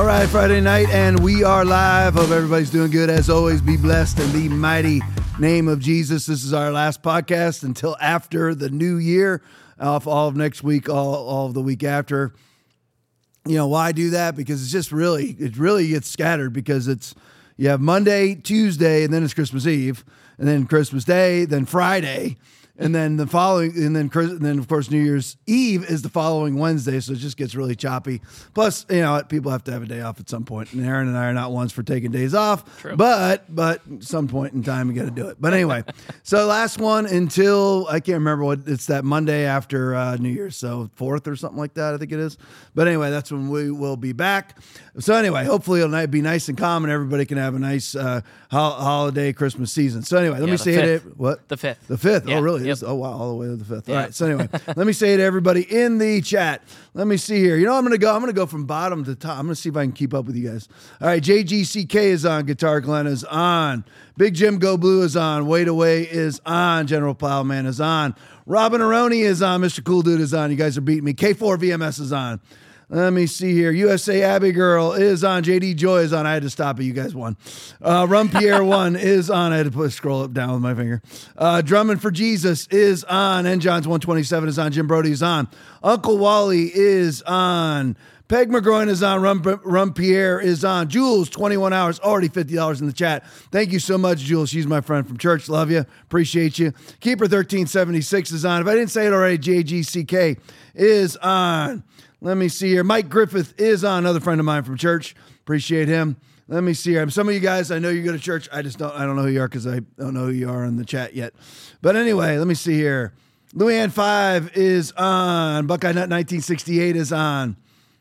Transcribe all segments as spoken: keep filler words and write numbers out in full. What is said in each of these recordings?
All right, Friday night, and we are live. Hope everybody's doing good. As always, be blessed in the mighty name of Jesus. This is our last podcast until after the new year, off all of next week, all, all of the week after. You know, why do that? Because it's just really, it really gets scattered because it's, you have Monday, Tuesday, and then it's Christmas Eve, and then Christmas Day, then Friday, and then the following, and then, and then of course, New Year's Eve is the following Wednesday, so it just gets really choppy. Plus, you know, people have to have a day off at some point, and Aaron and I are not ones for taking days off, True. but but some point in time, we got to do it. But anyway, so last one until, I can't remember what, it's that Monday after uh, New Year's, so fourth or something like that, I think it is. But anyway, that's when we will be back. So anyway, hopefully it'll be nice and calm, and everybody can have a nice uh, ho- holiday Christmas season. So anyway, let Yeah, me the say fifth. it. What? The fifth. The fifth. Yeah. Oh, really? Yep. Oh, wow. All the way to the fifth. Yeah. All right. So anyway, let me say to everybody in the chat. Let me see here. You know, I'm going to go. I'm going to go from bottom to top. I'm going to see if I can keep up with you guys. All right. J G C K is on. Guitar Glenn is on. Big Jim Go Blue is on. Wait Away is on. General Plowman is on. Robin Aroni is on. Mister Cool Dude is on. You guys are beating me. K four V M S is on. Let me see here. U S A Abbey Girl is on. J D Joy is on. I had to stop it. You guys won. Uh, Rum Pierre one is on. I had to put scroll up down with my finger. Uh, Drumming for Jesus is on. N John's one twenty-seven is on. Jim Brody is on. Uncle Wally is on. Peg McGroin is on. Rum, Rum Pierre is on. Jules, twenty-one hours, already fifty dollars in the chat. Thank you so much, Jules. She's my friend from church. Love you. Appreciate you. Keeper thirteen seventy-six is on. If I didn't say it already, J G C K is on. Let me see here. Mike Griffith is on, another friend of mine from church. Appreciate him. Let me see here. Some of you guys, I know you go to church. I just don't, I don't know who you are because I don't know who you are in the chat yet. But anyway, let me see here. Louanne five is on. Buckeye Nut nineteen sixty-eight is on.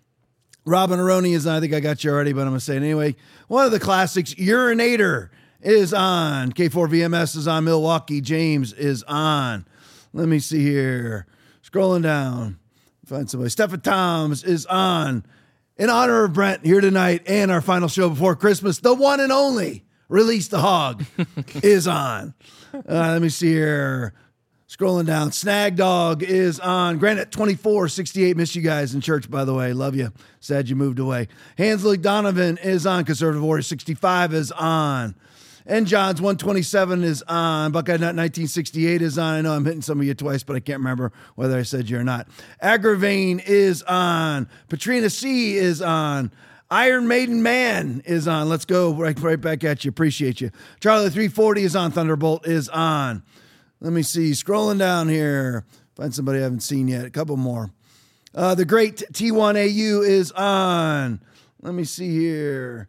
Robin Aroni is on. I think I got you already, but I'm going to say it anyway. One of the classics, Urinator, is on. K four V M S is on. Milwaukee James is on. Let me see here. Scrolling down. Find somebody. Stephen Toms is on. In honor of Brent here tonight and our final show before Christmas, the one and only Release the Hog is on. Uh, let me see here. Scrolling down. Snag Dog is on. Granite twenty-four sixty-eight. Miss you guys in church, by the way. Love you. Sad you moved away. Hansley Donovan is on. Conservative Warrior sixty-five is on. N John's one twenty-seven is on. Buckeye Nut nineteen sixty-eight is on. I know I'm hitting some of you twice, but I can't remember whether I said you or not. Aggravain is on. Patrina C is on. Iron Maiden Man is on. Let's go right, right back at you. Appreciate you. Charlie three forty is on. Thunderbolt is on. Let me see. Scrolling down here. Find somebody I haven't seen yet. A couple more. Uh, the great T one A U is on. Let me see here.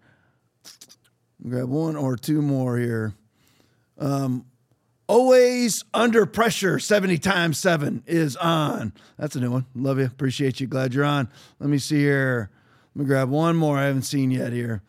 Grab one or two more here. Um, Always Under Pressure, seventy times seven is on. That's a new one. Love you. Appreciate you. Glad you're on. Let me see here. Let me grab one more I haven't seen yet here.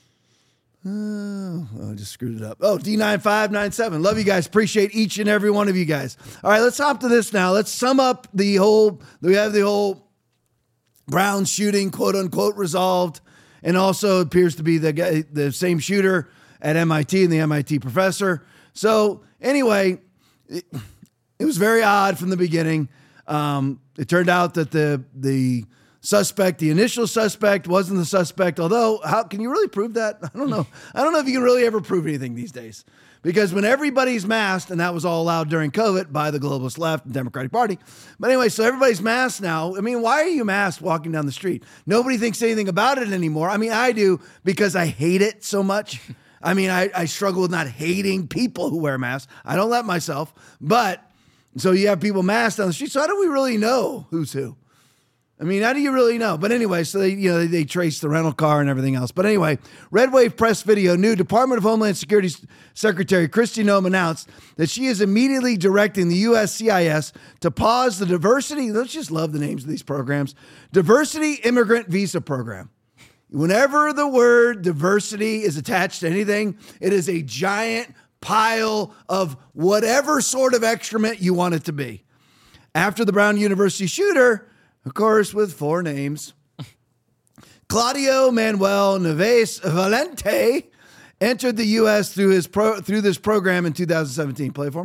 Oh, I just screwed it up. Oh, D nine five nine seven. Love you guys. Appreciate each and every one of you guys. All right, let's hop to this now. Let's sum up the whole, we have the whole Brown shooting, quote unquote, resolved. And also appears to be the guy, the same shooter at M I T and the M I T professor. So anyway, it, it was very odd from the beginning. Um, it turned out that the the suspect, the initial suspect, wasn't the suspect. Although, how can you really prove that? I don't know. I don't know if you can really ever prove anything these days. Because when everybody's masked, and that was all allowed during COVID by the globalist left and Democratic Party. But anyway, so everybody's masked now. I mean, why are you masked walking down the street? Nobody thinks anything about it anymore. I mean, I do because I hate it so much. I mean, I, I struggle with not hating people who wear masks. I don't let myself. But so you have people masked on the street. So how do we really know who's who? I mean, how do you really know? But anyway, so they, you know, they, they trace the rental car and everything else. But anyway, Red Wave Press Video, new Department of Homeland Security Secretary Kristi Noem announced that she is immediately directing the U S C I S to pause the diversity, let's just love the names of these programs, Diversity Immigrant Visa Program. Whenever the word diversity is attached to anything, it is a giant pile of whatever sort of excrement you want it to be. After the Brown University shooter, of course, with four names, Claudio Manuel Neves Valente entered the U S through his pro, through this program in two thousand seventeen. Play it for me.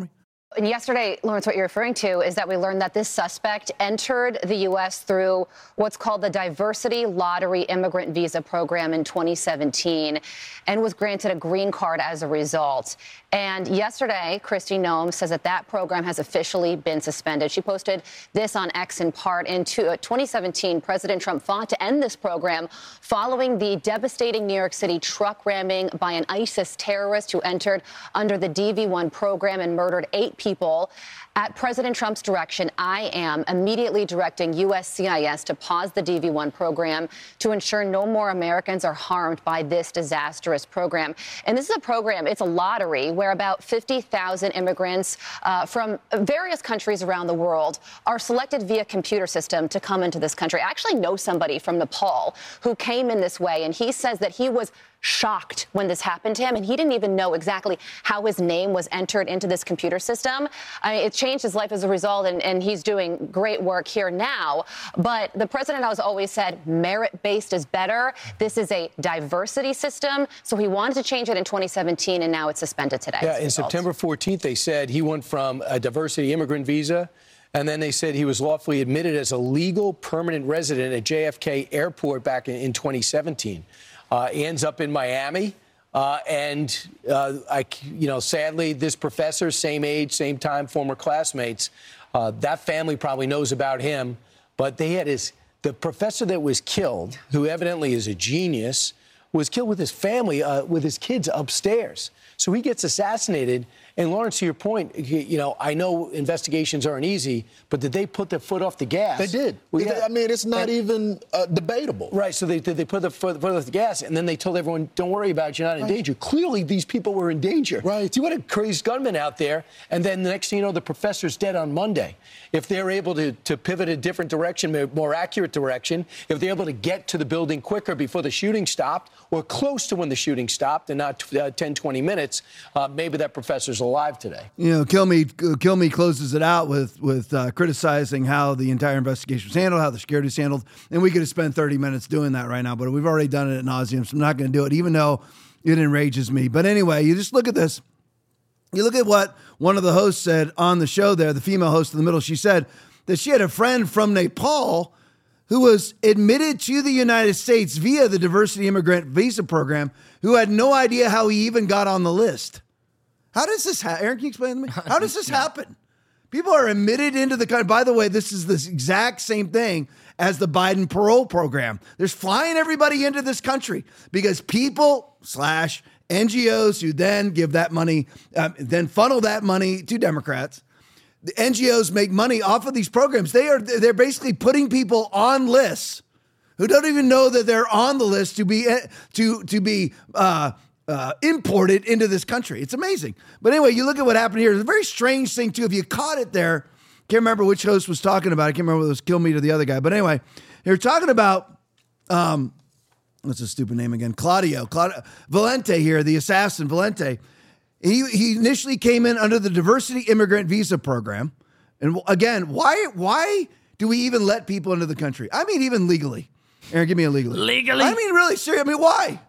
And yesterday, Lawrence, what you're referring to is that we learned that this suspect entered the U S through what's called the Diversity Lottery Immigrant Visa Program in twenty seventeen and was granted a green card as a result. And yesterday, Kristi Noem says that that program has officially been suspended. She posted this on X in part. In twenty seventeen, President Trump fought to end this program following the devastating New York City truck ramming by an ISIS terrorist who entered under the D V one program and murdered eight people. At President Trump's direction, I am immediately directing U S C I S to pause the D V one program to ensure no more Americans are harmed by this disastrous program. And this is a program, it's a lottery where about fifty thousand immigrants uh, from various countries around the world are selected via computer system to come into this country. I actually know somebody from Nepal who came in this way, and he says that he was shocked when this happened to him, and he didn't even know exactly how his name was entered into this computer system. I mean, it changed his life as a result, and, and he's doing great work here now. But the president has always said merit-based is better. This is a diversity system, so he wanted to change it in twenty seventeen, and now it's suspended today. Yeah, in September fourteenth, they said he went from a diversity immigrant visa, and then they said he was lawfully admitted as a legal permanent resident at J F K Airport back in, in twenty seventeen. Uh, he ends up in Miami, uh, and, uh, I, you know, sadly, this professor, same age, same time, former classmates, uh, that family probably knows about him, but they had his, the professor that was killed, who evidently is a genius, was killed with his family, uh, with his kids upstairs. So he gets assassinated. And Lawrence, to your point, you know, I know investigations aren't easy, but did they put their foot off the gas? They did. Well, yeah. I mean, it's not and, even uh, debatable. Right. So they, they put the foot, foot off the gas, and then they told everyone, don't worry about it, you're not in right. danger. Clearly, these people were in danger. Right. See what a crazed gunman out there, and then the next thing you know, the professor's dead on Monday. If they're able to, to pivot a different direction, a more accurate direction, if they're able to get to the building quicker before the shooting stopped, or close to when the shooting stopped and not uh, ten, twenty minutes, uh, maybe that professor's alive today. You know, Kilmeade, Kilmeade closes it out with with uh, criticizing how the entire investigation was handled, how the security was handled, and we could have spent thirty minutes doing that right now, but we've already done it at nauseum, so I'm not going to do it, even though it enrages me. But anyway, you just look at this. You look at what one of the hosts said on the show there, the female host in the middle. She said that she had a friend from Nepal who was admitted to the United States via the Diversity Immigrant Visa Program, who had no idea how he even got on the list. How does this happen? Aaron, can you explain to me? How does this happen? People are admitted into the country. By the way, this is the exact same thing as the Biden parole program. They're flying everybody into this country because people slash N G Os who then give that money, um, then funnel that money to Democrats. The N G Os make money off of these programs. They are they're basically putting people on lists who don't even know that they're on the list to be to to be uh, uh, imported into this country. It's amazing. But anyway, you look at what happened here. It's a very strange thing too. If you caught it there, can't remember which host was talking about it. I can't remember whether it was Kilmeade or the other guy. But anyway, they're talking about um, what's his stupid name again? Claudio Claudio Valente here, the assassin Valente. He he initially came in under the Diversity Immigrant Visa Program. And again, why why do we even let people into the country? I mean, even legally. Aaron, give me a legally. Legally? I mean, really, seriously. I mean, why?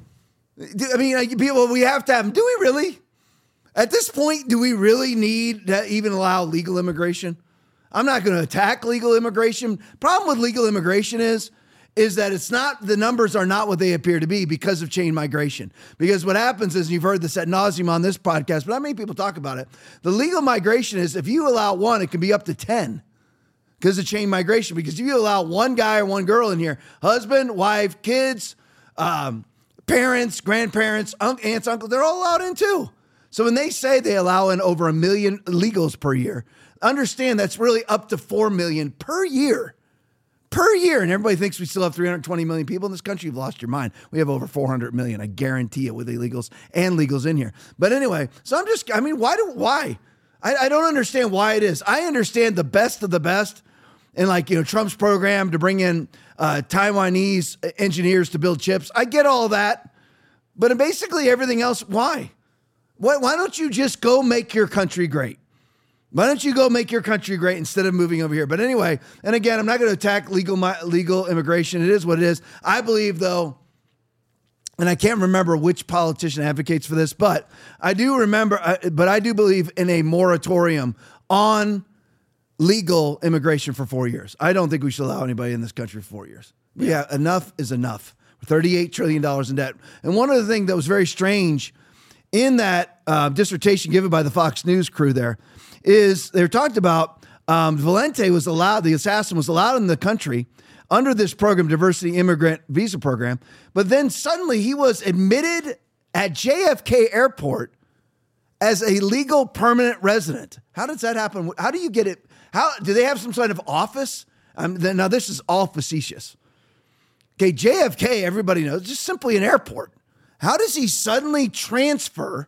I mean, like, people, we have to have them. Do we really? At this point, do we really need to even allow legal immigration? I'm not going to attack legal immigration. Problem with legal immigration is, is that it's not, the numbers are not what they appear to be because of chain migration. Because what happens is, and you've heard this ad nauseum on this podcast, but not many people talk about it. The legal migration is, if you allow one, it can be up to ten because of chain migration. Because if you allow one guy or one girl in here, husband, wife, kids, um, parents, grandparents, un- aunts, uncles, they're all allowed in too. So when they say they allow in over a million illegals per year, understand that's really up to four million per year. Per year. And everybody thinks we still have three hundred twenty million people in this country. You've lost your mind. We have over four hundred million. I guarantee it, with illegals and legals in here. But anyway, so I'm just, I mean, why do, why? I, I don't understand why it is. I understand the best of the best and, like, you know, Trump's program to bring in uh, Taiwanese engineers to build chips. I get all that. But basically everything else, why? Why, why don't you just go make your country great? Why don't you go make your country great instead of moving over here? But anyway, and again, I'm not going to attack legal legal immigration. It is what it is. I believe, though, and I can't remember which politician advocates for this, but I do remember, uh, but I do believe in a moratorium on legal immigration for four years. I don't think we should allow anybody in this country for four years. Yeah, yeah enough is enough. thirty-eight trillion dollars in debt. And one of the things that was very strange in that uh, dissertation given by the Fox News crew there is they talked about um, Valente was allowed, the assassin was allowed in the country under this program, Diversity Immigrant Visa Program, but then suddenly he was admitted at J F K Airport as a legal permanent resident. How does that happen? How do you get it? How do they have some sort of office? Um, then, now this is all facetious. Okay, J F K, everybody knows, just simply an airport. How does he suddenly transfer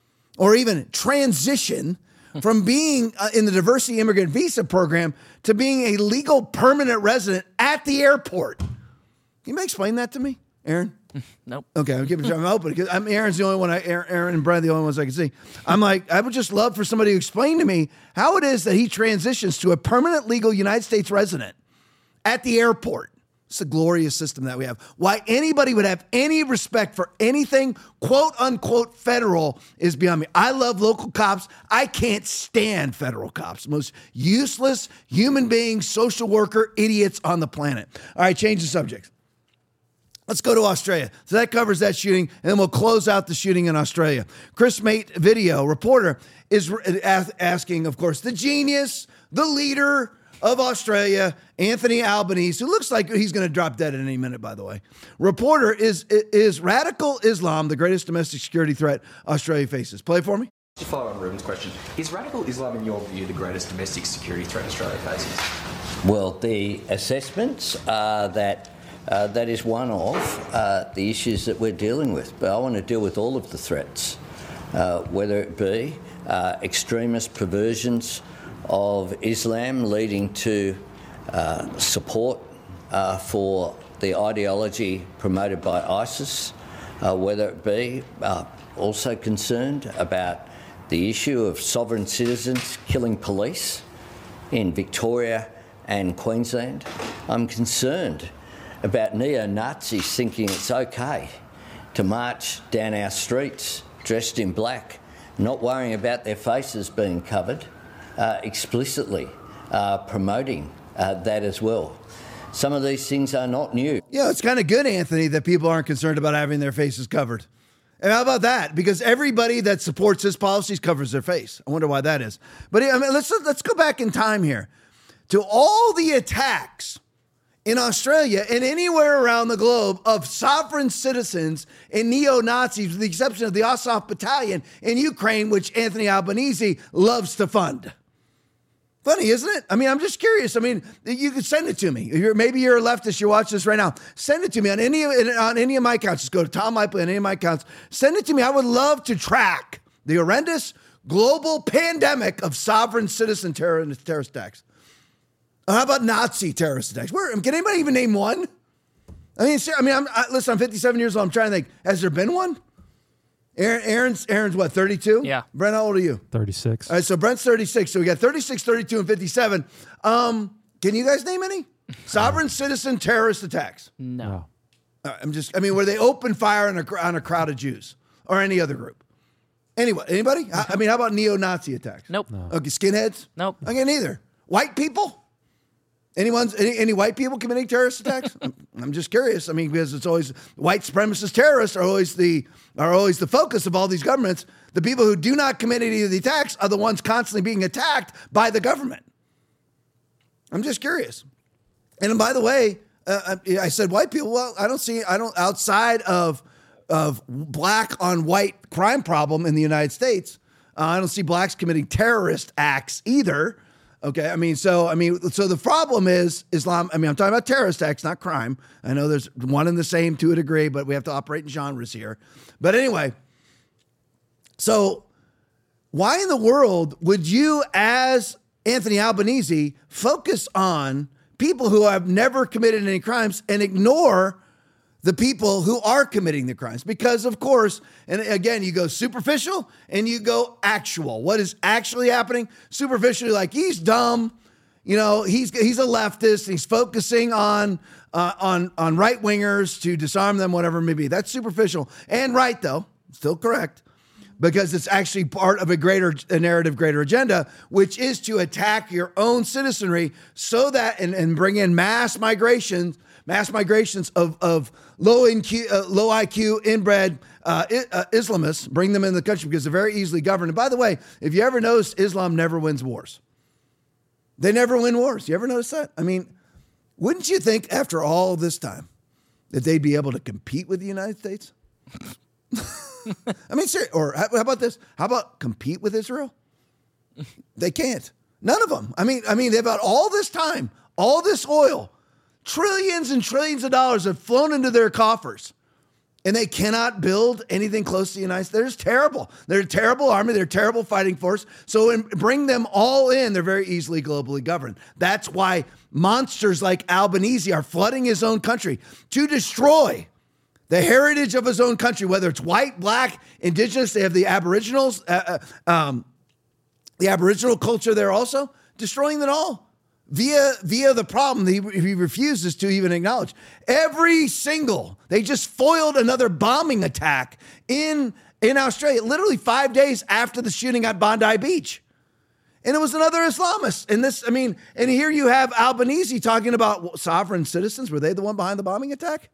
or even transition from being uh, in the Diversity Immigrant Visa Program to being a legal permanent resident at the airport? Can you explain that to me, Aaron? Nope. Okay, I'm keeping I'm open because I'm Aaron's the only one. I Aaron and Brad the only ones I can see. I'm like I would just love for somebody to explain to me how it is that he transitions to a permanent legal United States resident at the airport. It's a glorious system that we have. Why anybody would have any respect for anything quote unquote federal is beyond me. I love local cops. I can't stand federal cops. Most useless human beings, social worker, idiots on the planet. All right, change the subject. Let's go to Australia. So that covers that shooting, and then we'll close out the shooting in Australia. Chris Mate Video, reporter, is asking, of course, the genius, the leader of Australia, Anthony Albanese, who looks like he's going to drop dead at any minute, by the way. Reporter, is is radical Islam the greatest domestic security threat Australia faces? Play for me. To follow on Ruben's question, is radical Islam, in your view, the greatest domestic security threat Australia faces? Well, the assessments are that uh, that is one of uh, the issues that we're dealing with. But I want to deal with all of the threats, uh, whether it be uh, extremist perversions of Islam leading to uh, support uh, for the ideology promoted by ISIS, uh, whether it be uh, also concerned about the issue of sovereign citizens killing police in Victoria and Queensland. I'm concerned about neo-Nazis thinking it's okay to march down our streets dressed in black, not worrying about their faces being covered, uh, explicitly uh, promoting uh, that as well. Some of these things are not new. Yeah, it's kind of good, Anthony, that people aren't concerned about having their faces covered. And how about that? Because everybody that supports his policies covers their face. I wonder why that is. But I mean, let's let's go back in time here to all the attacks in Australia and anywhere around the globe of sovereign citizens and neo-Nazis, with the exception of the Azov Battalion in Ukraine, which Anthony Albanese loves to fund. Funny, isn't it? I mean, I'm just curious. I mean, you could send it to me. You're, maybe you're a leftist. You're watching this right now. Send it to me on any of, on any of my accounts. Just go to Tom Ipley on any of my accounts. Send it to me. I would love to track the horrendous global pandemic of sovereign citizen terror, terrorist attacks. How about Nazi terrorist attacks? Where, can anybody even name one? I mean, I mean, I'm, I, listen, I'm fifty-seven years old. I'm trying to think. Has there been one? Aaron, Aaron's, Aaron's what, thirty-two? Yeah. Brent, how old are you? thirty-six. All right, so Brent's thirty-six. So we got thirty-six, thirty-two, and fifty-seven. Um, can you guys name any? Sovereign citizen terrorist attacks? No. No. All right, I'm just, I mean, where they open fire on a, on a crowd of Jews or any other group? Anyway, anybody? I, I mean, how about neo-Nazi attacks? Nope. No. Okay, skinheads? Nope. Okay, neither. White people? Anyone's any, any white people committing terrorist attacks? I'm, I'm just curious. I mean, because it's always white supremacist terrorists are always the are always the focus of all these governments. The people who do not commit any of the attacks are the ones constantly being attacked by the government. I'm just curious. And by the way, uh, I, I said white people. Well, I don't see. I don't outside of of black on white crime problem in the United States. Uh, I don't see blacks committing terrorist acts either. Okay, I mean, so I mean, so the problem is Islam. I mean, I'm talking about terrorist acts, not crime. I know there's one and the same to a degree, but we have to operate in genres here. But anyway, so why in the world would you, as Anthony Albanese, focus on people who have never committed any crimes and ignore the people who are committing the crimes? Because, of course, and again, you go superficial and you go actual. What is actually happening? Superficially, like, he's dumb, You know, he's he's a leftist. He's focusing on uh, on on right wingers to disarm them, whatever it may be. That's superficial and right, though, still correct, because it's actually part of a greater a narrative, greater agenda, which is to attack your own citizenry so that and, and bring in mass migrations, mass migrations of of low in Q, uh, low I Q, inbred uh, I, uh, Islamists, bring them in the country because they're very easily governed. And by the way, if you ever notice, Islam never wins wars. They never win wars. You ever notice that? I mean, wouldn't you think after all this time that they'd be able to compete with the United States? I mean, seriously, or how about this? How about compete with Israel? They can't. None of them. I mean, I mean, they've had all this time, all this oil, trillions and trillions of dollars have flown into their coffers. And they cannot build anything close to the United States. They're just terrible. They're a terrible army. They're a terrible fighting force. So in, bring them all in. They're very easily globally governed. That's why monsters like Albanese are flooding his own country to destroy the heritage of his own country, whether it's white, black, indigenous. They have the Aboriginals, uh, uh, um, the Aboriginal culture there also, destroying them all. Via via the problem he, he refuses to even acknowledge. Every single, they just foiled another bombing attack in, in Australia, literally five days after the shooting at Bondi Beach. And it was another Islamist. And this, I mean, and here you have Albanese talking about sovereign citizens. Were they the one behind the bombing attack?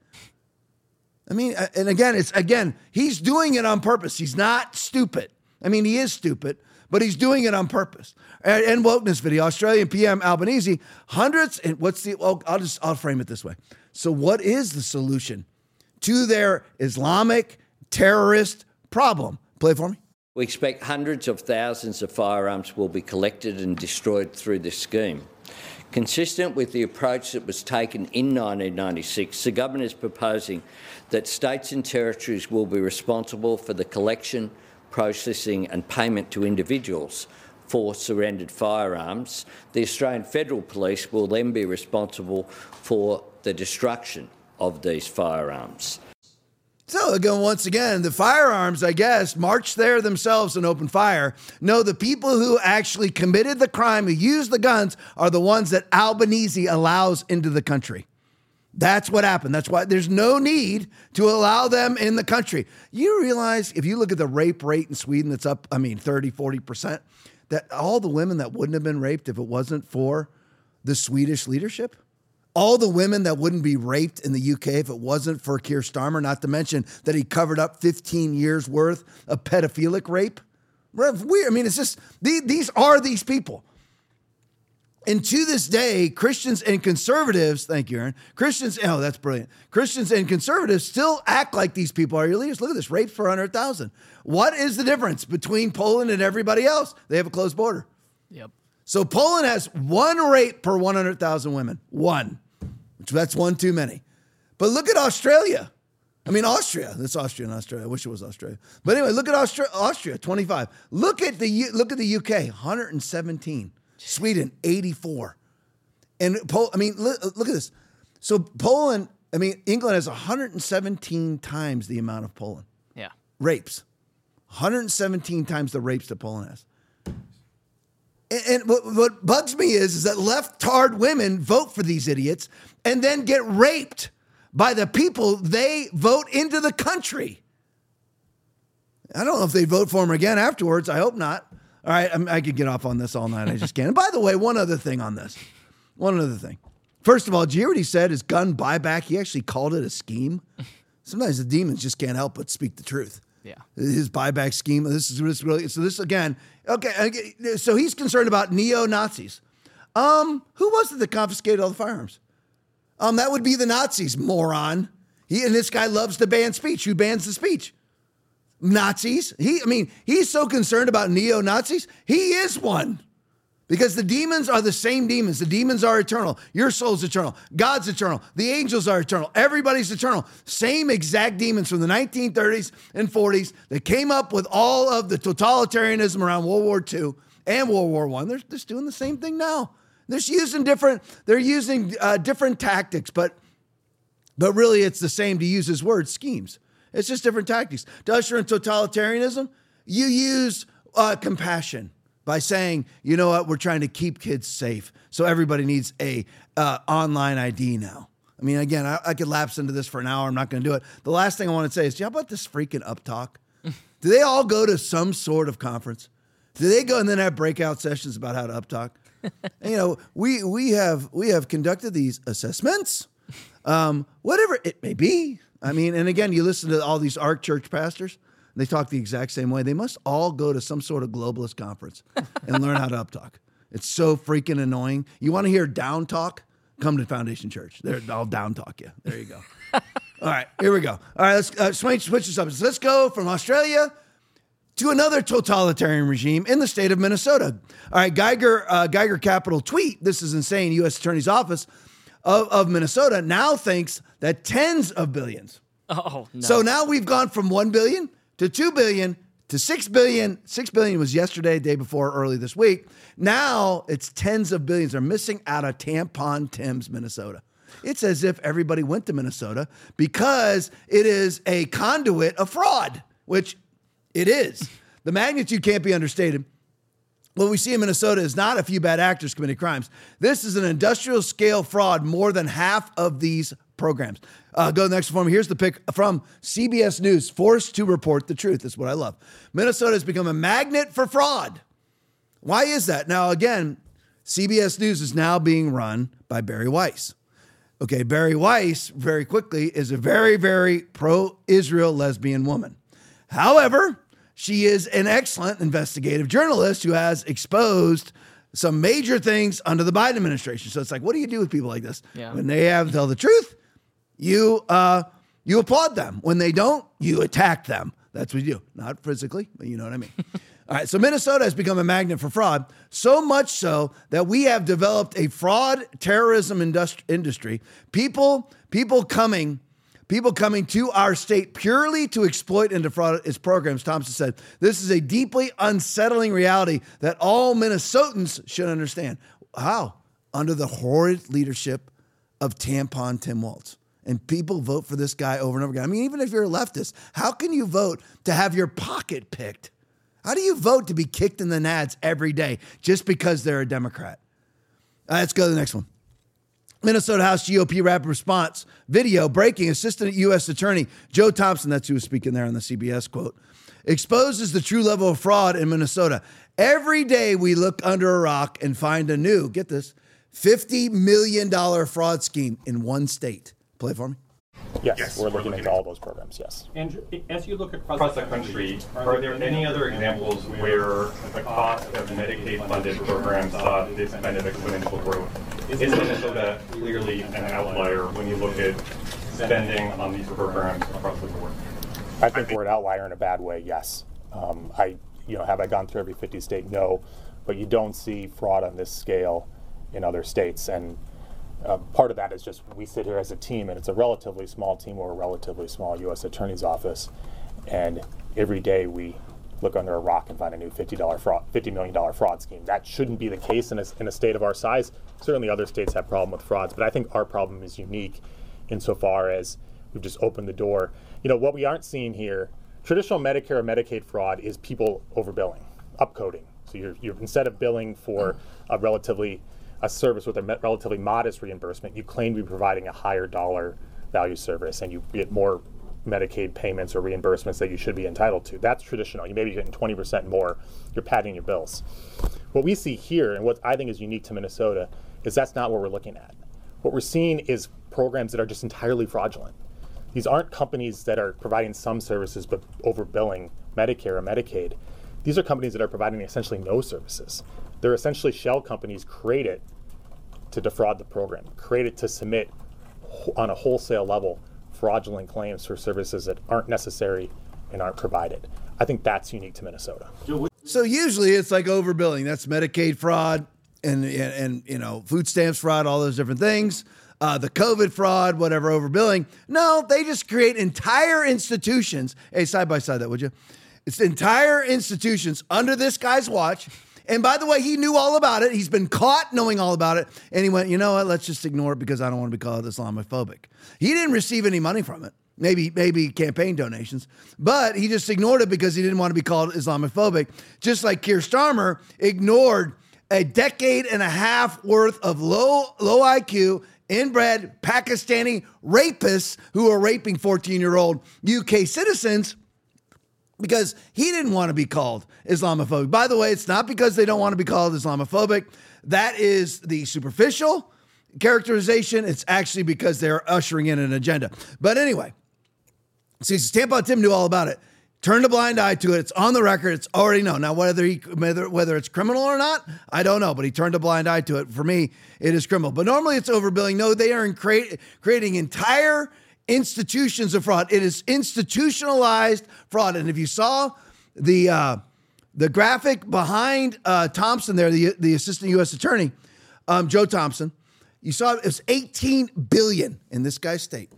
I mean, and again, it's again, he's doing it on purpose. He's not stupid. I mean, he is stupid, but he's doing it on purpose. And, and wokeness video, Australian P M Albanese, hundreds, and what's the, well, I'll just, I'll frame it this way. So what is the solution to their Islamic terrorist problem? Play it for me. We expect hundreds of thousands of firearms will be collected and destroyed through this scheme. Consistent with the approach that was taken in nineteen ninety-six, the government is proposing that states and territories will be responsible for the collection, processing and payment to individuals for surrendered firearms. The Australian Federal Police will then be responsible for the destruction of these firearms. So again, once again, the firearms, I guess, march there themselves and open fire. No, the people who actually committed the crime, who used the guns, are the ones that Albanese allows into the country. That's what happened. That's why there's no need to allow them in the country. You realize if you look at the rape rate in Sweden, that's up, I mean, thirty, forty percent, that all the women that wouldn't have been raped if it wasn't for the Swedish leadership, all the women that wouldn't be raped in the U K if it wasn't for Keir Starmer, not to mention that he covered up fifteen years worth of pedophilic rape. Weird. I mean, it's just, these are these people. And to this day, Christians and conservatives, thank you, Aaron, Christians, oh, that's brilliant. Christians and conservatives still act like these people are your leaders. Look at this, rapes per one hundred thousand. What is the difference between Poland and everybody else? They have a closed border. Yep. So Poland has one rape per one hundred thousand women. One. Which that's one too many. But look at Australia. I mean, Austria. That's Austria and Australia. I wish it was Australia. But anyway, look at Austria, Austria, twenty-five. Look at the U- look at the U K, one hundred seventeen. Sweden, eighty-four. And Pol- I mean, look, look at this. So Poland, I mean, England has one hundred seventeen times the amount of Poland. Yeah. Rapes. one hundred seventeen times the rapes that Poland has. And, and what, what bugs me is, is that left-tard women vote for these idiots and then get raped by the people they vote into the country. I don't know if they vote for them again afterwards. I hope not. All right, I'm, I could get off on this all night. I just can't. And by the way, one other thing on this. One other thing. First of all, did you hear what he said? His gun buyback, he actually called it a scheme. Sometimes the demons just can't help but speak the truth. Yeah. His buyback scheme. This is this really, so this again, okay, okay, so he's concerned about neo-Nazis. Um, who was it that confiscated all the firearms? Um, that would be the Nazis, moron. He, and this guy loves to ban speech. Who bans the speech? Nazis. He, I mean, he's so concerned about neo-Nazis. He is one. Because the demons are the same demons. The demons are eternal. Your soul's eternal. God's eternal. The angels are eternal. Everybody's eternal. Same exact demons from the nineteen thirties and forties that came up with all of the totalitarianism around World War Two and World War One. They're just doing the same thing now. They're just using different, they're using uh, different tactics, but, but really it's the same, to use his word, schemes. It's just different tactics. To usher in totalitarianism, you use uh, compassion. by saying, you know what, we're trying to keep kids safe, so everybody needs a uh, online I D now. I mean, again, I, I could lapse into this for an hour. I'm not going to do it. The last thing I want to say is, how about this freaking Uptalk? Do they all go to some sort of conference? Do they go and then have breakout sessions about how to Uptalk? And, you know, we we have we have conducted these assessments, um, whatever it may be. I mean, and again, you listen to all these ARC church pastors. They talk the exact same way. They must all go to some sort of globalist conference and learn how to Uptalk. It's so freaking annoying. You want to hear down talk? Come to Foundation Church. They're, I'll down talk you. There you go. All right, here we go. All right, let's uh, switch, switch this up. So let's go from Australia to another totalitarian regime in the state of Minnesota. All right, Geiger uh, Geiger Capital tweet. This is insane. U S Attorney's Office of, of Minnesota now thinks that tens of billions. Oh, no. So now we've gone from one billion to two billion to six billion. six billion was yesterday, day before, early this week. Now it's tens of billions are missing out of Tampon Tim's, Minnesota. It's as if everybody went to Minnesota because it is a conduit of fraud, which it is. The magnitude can't be understated. What we see in Minnesota is not a few bad actors committing crimes. This is an industrial scale fraud, more than half of these programs. Uh, go to the next one. Here's the pick from C B S News, forced to report the truth. That's what I love. Minnesota has become a magnet for fraud. Why is that? Now, again, C B S News is now being run by Barry Weiss. Okay, Barry Weiss, very quickly, is a very, very pro-Israel lesbian woman. However, she is an excellent investigative journalist who has exposed some major things under the Biden administration. So it's like, what do you do with people like this? Yeah. When they have to tell the truth, you uh, you applaud them. When they don't, you attack them. That's what you do. Not physically, but you know what I mean. All right, so Minnesota has become a magnet for fraud, so much so that we have developed a fraud terrorism industri- industry. People, people coming, people coming to our state purely to exploit and defraud its programs. Thompson said, "This is a deeply unsettling reality that all Minnesotans should understand." How? Under the horrid leadership of Tampon Tim Walz. And people vote for this guy over and over again. I mean, even if you're a leftist, how can you vote to have your pocket picked? How do you vote to be kicked in the nads every day just because they're a Democrat? Uh, let's go to the next one. Minnesota House G O P rapid response video breaking. Assistant U S Attorney Joe Thompson, that's who was speaking there on the C B S quote, exposes the true level of fraud in Minnesota. Every day we look under a rock and find a new, get this, fifty million dollars fraud scheme in one state. Play it for me. Yes, yes, we're looking into all those programs, yes. Andrew, as you look across, across the country, are there any other examples where the cost of Medicaid-funded programs saw this kind of exponential growth? Is Minnesota clearly an outlier when you look at spending on these programs across the board? I think we're an outlier in a bad way, yes. Um, I, you know, have I gone through every fifty state? No, but you don't see fraud on this scale in other states, and Uh, part of that is just we sit here as a team, and it's a relatively small team or a relatively small U S Attorney's Office, and every day we look under a rock and find a new fifty million dollars fraud scheme. That shouldn't be the case in a, in a state of our size. Certainly other states have problem with frauds, but I think our problem is unique insofar as we've just opened the door. You know, what we aren't seeing here, traditional Medicare or Medicaid fraud is people overbilling, upcoding. So you're, you're instead of billing for a relatively a service with a me- relatively modest reimbursement, you claim to be providing a higher dollar value service, and you get more Medicaid payments or reimbursements that you should be entitled to. That's traditional. You may be getting twenty percent more. You're padding your bills. What we see here, and what I think is unique to Minnesota, is that's not what we're looking at. What we're seeing is programs that are just entirely fraudulent. These aren't companies that are providing some services but overbilling Medicare or Medicaid. These are companies that are providing essentially no services. They're essentially shell companies created to defraud the program, created to submit on a wholesale level fraudulent claims for services that aren't necessary and aren't provided. I think that's unique to Minnesota. So usually it's like overbilling. That's Medicaid fraud and, and, and you know, food stamps fraud, all those different things. Uh, the COVID fraud, whatever, overbilling. No, they just create entire institutions. Hey, side by side that, would you? It's entire institutions under this guy's watch. And by the way, he knew all about it. He's been caught knowing all about it. And he went, you know what? Let's just ignore it because I don't want to be called Islamophobic. He didn't receive any money from it. maybe maybe campaign donations, but he just ignored it because he didn't want to be called Islamophobic, just like Keir Starmer ignored a decade and a half worth of low low I Q, inbred Pakistani rapists who are raping fourteen-year-old U K citizens because he didn't want to be called Islamophobic. By the way, it's not because they don't want to be called Islamophobic. That is the superficial characterization. It's actually because they're ushering in an agenda. But anyway, see, Tampon Tim knew all about it. Turned a blind eye to it. It's on the record. It's already known. Now, whether he whether whether it's criminal or not, I don't know. But he turned a blind eye to it. For me, it is criminal. But normally it's overbilling. No, they are in create, creating entire institutions of fraud. It is institutionalized fraud. And if you saw the uh, the graphic behind uh, Thompson there, the the assistant U S attorney, um, Joe Thompson, you saw it was eighteen billion in this guy's state,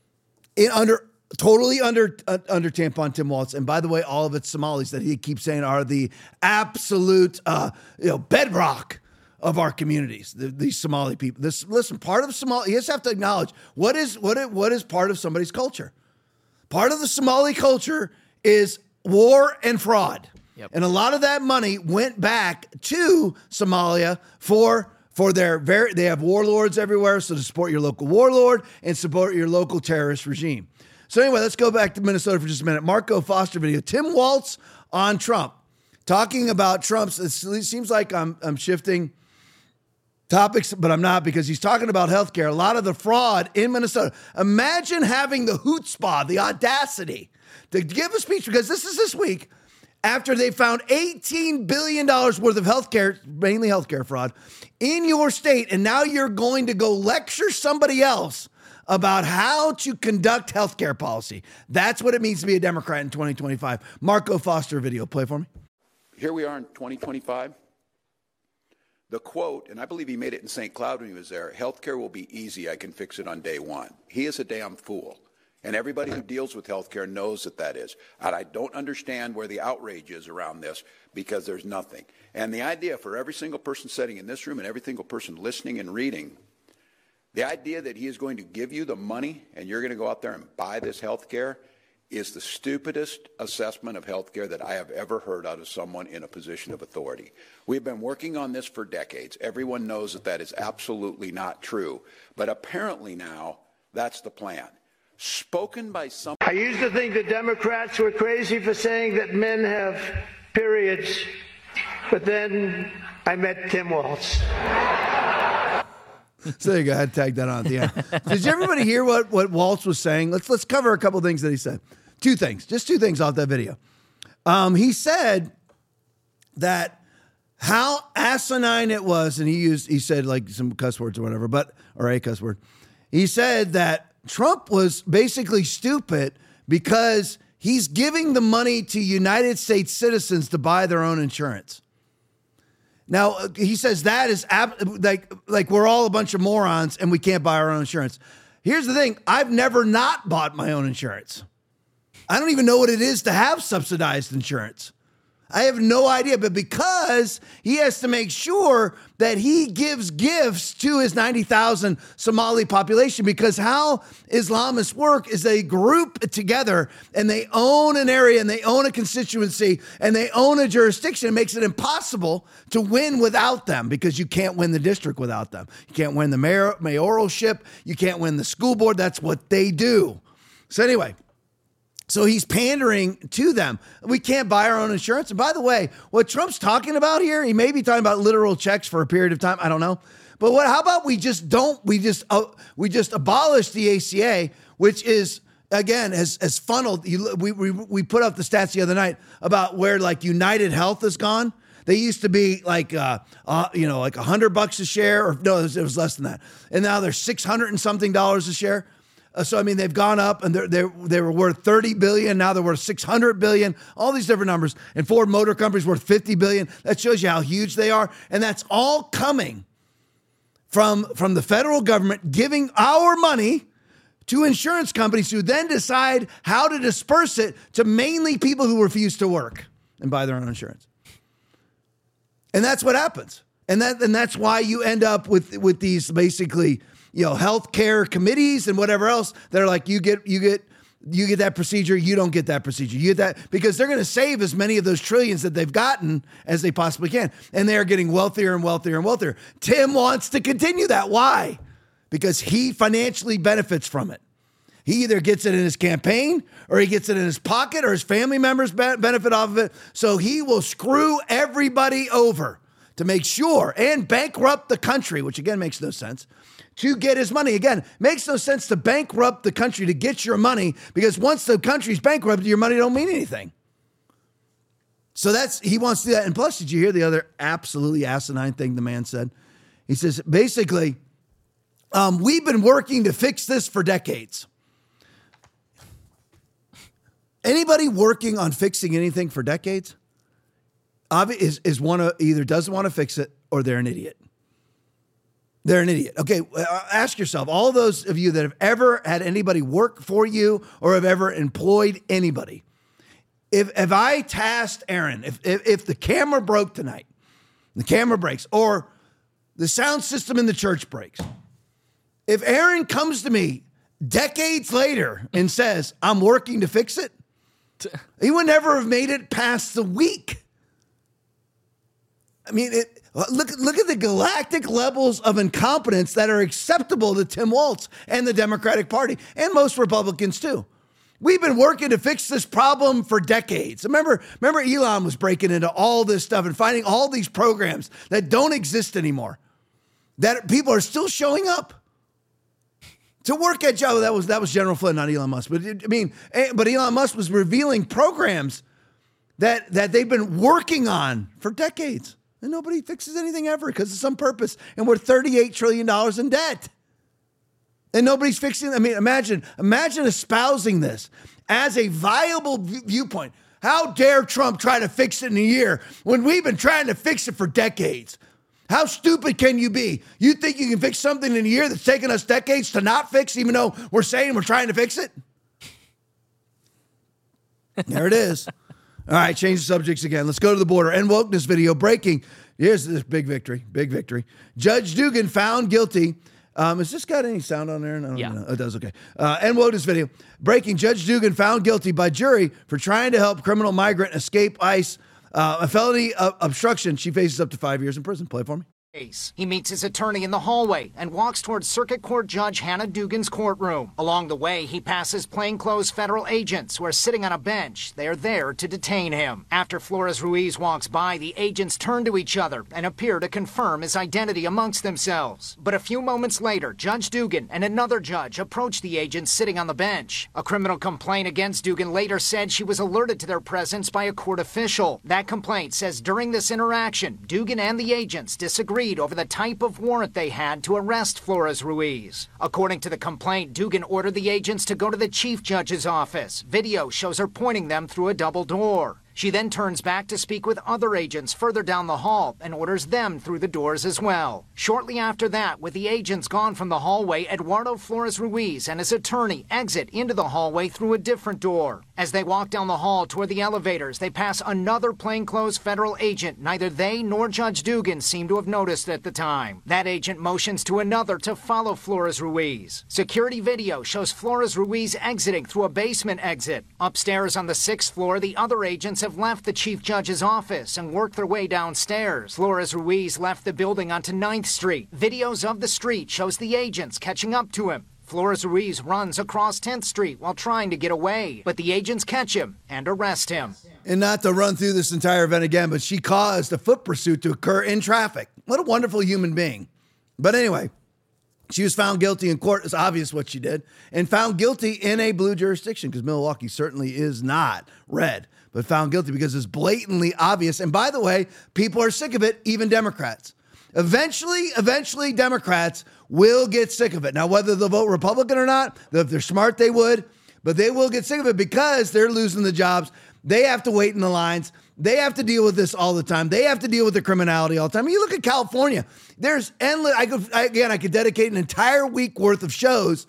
in under. Totally under uh, under Tampon Tim Walz. And by the way, all of its Somalis that he keeps saying are the absolute uh, you know bedrock of our communities. The, these Somali people. This listen, part of Somali. You just have to acknowledge what is what it, what is part of somebody's culture. Part of the Somali culture is war and fraud, yep. And a lot of that money went back to Somalia for. For their very, they have warlords everywhere. So to support your local warlord and support your local terrorist regime. So anyway, let's go back to Minnesota for just a minute. Marco Foster video. Tim Walz on Trump, talking about Trump's. It seems like I'm I'm shifting topics, but I'm not, because he's talking about healthcare. A lot of the fraud in Minnesota. Imagine having the chutzpah, the audacity to give a speech, because this is this week after they found eighteen billion dollars worth of healthcare, mainly healthcare fraud, in your state, and now you're going to go lecture somebody else about how to conduct healthcare policy. That's what it means to be a Democrat in twenty twenty-five. Marco Foster video, play for me. Here we are in twenty twenty-five. The quote, and I believe he made it in Saint Cloud when he was there, healthcare will be easy, I can fix it on day one. He is a damn fool. And everybody who deals with healthcare knows that that is. And I don't understand where the outrage is around this, because there's nothing. And the idea for every single person sitting in this room and every single person listening and reading, the idea that he is going to give you the money and you're going to go out there and buy this health care is the stupidest assessment of health care that I have ever heard out of someone in a position of authority. We've been working on this for decades. Everyone knows that that is absolutely not true. But apparently now that's the plan. Spoken by some. I used to think the Democrats were crazy for saying that men have periods, but then I met Tim Walz. So there you go. I had to tag that on at the end. Did everybody hear what, what Walz was saying? Let's let's cover a couple things that he said. Two things, just two things off that video. Um, he said that how asinine it was, and he used he said like some cuss words or whatever, but or a cuss word. He said that Trump was basically stupid because he's giving the money to United States citizens to buy their own insurance. Now, he says that is ab- like, like we're all a bunch of morons and we can't buy our own insurance. Here's the thing. I've never not bought my own insurance. I don't even know what it is to have subsidized insurance. I have no idea, but because he has to make sure that he gives gifts to his ninety thousand Somali population, because how Islamists work is they group together and they own an area and they own a constituency and they own a jurisdiction. It makes it impossible to win without them, because you can't win the district without them. You can't win the mayor, mayoralship. You can't win the school board. That's what they do. So anyway, so he's pandering to them. We can't buy our own insurance. And by the way, what Trump's talking about here, he may be talking about literal checks for a period of time. I don't know. But what? How about we just don't, we just uh, we just abolish the A C A, which is, again, has, has funneled. You, we, we, we put up the stats the other night about where like United Health has gone. They used to be like, uh, uh, you know, like a hundred bucks a share, or no, it was, it was less than that. And now they're six hundred and something dollars a share. Uh, so, I mean, they've gone up, and they're, they're, they were worth thirty billion dollars. Now they're worth six hundred billion dollars, all these different numbers. And Ford Motor Company's worth fifty billion dollars. That shows you how huge they are. And that's all coming from, from the federal government giving our money to insurance companies who then decide how to disperse it to mainly people who refuse to work and buy their own insurance. And that's what happens. And that and that's why you end up with, with these basically, you know, healthcare committees and whatever else. They're like, you get you get you get that procedure, you don't get that procedure. You get that because they're going to save as many of those trillions that they've gotten as they possibly can. And they are getting wealthier and wealthier and wealthier. Tim wants to continue that. Why? Because he financially benefits from it. He either gets it in his campaign or he gets it in his pocket or his family members benefit off of it. So he will screw everybody over to make sure and bankrupt the country, which again makes no sense, to get his money. Again, makes no sense to bankrupt the country to get your money because once the country's bankrupted, your money don't mean anything. So that's, he wants to do that. And plus, did you hear the other absolutely asinine thing the man said? He says, basically, um, we've been working to fix this for decades. Anybody working on fixing anything for decades is, is one of either doesn't want to fix it or they're an idiot. They're an idiot. Okay, ask yourself, all those of you that have ever had anybody work for you or have ever employed anybody, if if I tasked Aaron, if if, if the camera broke tonight, the camera breaks, or the sound system in the church breaks, if Aaron comes to me decades later and says, I'm working to fix it, he would never have made it past the week. I mean, it, look, look at the galactic levels of incompetence that are acceptable to Tim Walz and the Democratic Party and most Republicans too. We've been working to fix this problem for decades. Remember, remember Elon was breaking into all this stuff and finding all these programs that don't exist anymore, that people are still showing up to work at job. That was that was General Flynn, not Elon Musk. But I mean, but Elon Musk was revealing programs that that they've been working on for decades, and nobody fixes anything ever because of some purpose. And we're thirty-eight trillion dollars in debt, and nobody's fixing. I mean, imagine imagine espousing this as a viable viewpoint. How dare Trump try to fix it in a year when we've been trying to fix it for decades? How stupid can you be? You think you can fix something in a year that's taken us decades to not fix, even though we're saying we're trying to fix it? There it is. All right, change the subjects again. Let's go to the border. End wokeness video breaking. Here's this big victory, big victory. Judge Dugan found guilty. Um, has this got any sound on there? I don't yeah. know. It does, okay. Uh, end wokeness video breaking. Judge Dugan found guilty by jury for trying to help criminal migrant escape ICE. Uh, a felony uh, obstruction. She faces up to five years in prison. Play for me. He meets his attorney in the hallway and walks towards Circuit Court Judge Hannah Dugan's courtroom. Along the way, he passes plainclothes federal agents who are sitting on a bench. They are there to detain him. After Flores Ruiz walks by, the agents turn to each other and appear to confirm his identity amongst themselves. But a few moments later, Judge Dugan and another judge approach the agents sitting on the bench. A criminal complaint against Dugan later said she was alerted to their presence by a court official. That complaint says during this interaction, Dugan and the agents disagreed over the type of warrant they had to arrest Flores Ruiz. According to the complaint, Dugan ordered the agents to go to the chief judge's office. Video shows her pointing them through a double door. She then turns back to speak with other agents further down the hall and orders them through the doors as well. Shortly after that, with the agents gone from the hallway, Eduardo Flores Ruiz and his attorney exit into the hallway through a different door. As they walk down the hall toward the elevators, they pass another plainclothes federal agent. Neither they nor Judge Dugan seem to have noticed at the time. That agent motions to another to follow Flores Ruiz. Security video shows Flores Ruiz exiting through a basement exit. Upstairs on the sixth floor, the other agents have left the chief judge's office and worked their way downstairs. Flores Ruiz left the building onto ninth street. Videos of the street shows the agents catching up to him. Flores Ruiz runs across tenth street while trying to get away, but the agents catch him and arrest him. And not to run through this entire event again, but she caused a foot pursuit to occur in traffic. What a wonderful human being. But anyway, she was found guilty in court. It's obvious what she did. And found guilty in a blue jurisdiction because Milwaukee certainly is not red, but found guilty because it's blatantly obvious. And by the way, people are sick of it, even Democrats. Eventually, eventually Democrats will get sick of it. Now, whether they'll vote Republican or not, if they're smart, they would, but they will get sick of it because they're losing the jobs. They have to wait in the lines. They have to deal with this all the time. They have to deal with the criminality all the time. I mean, you look at California, there's endless, I could, I, again, I could dedicate an entire week worth of shows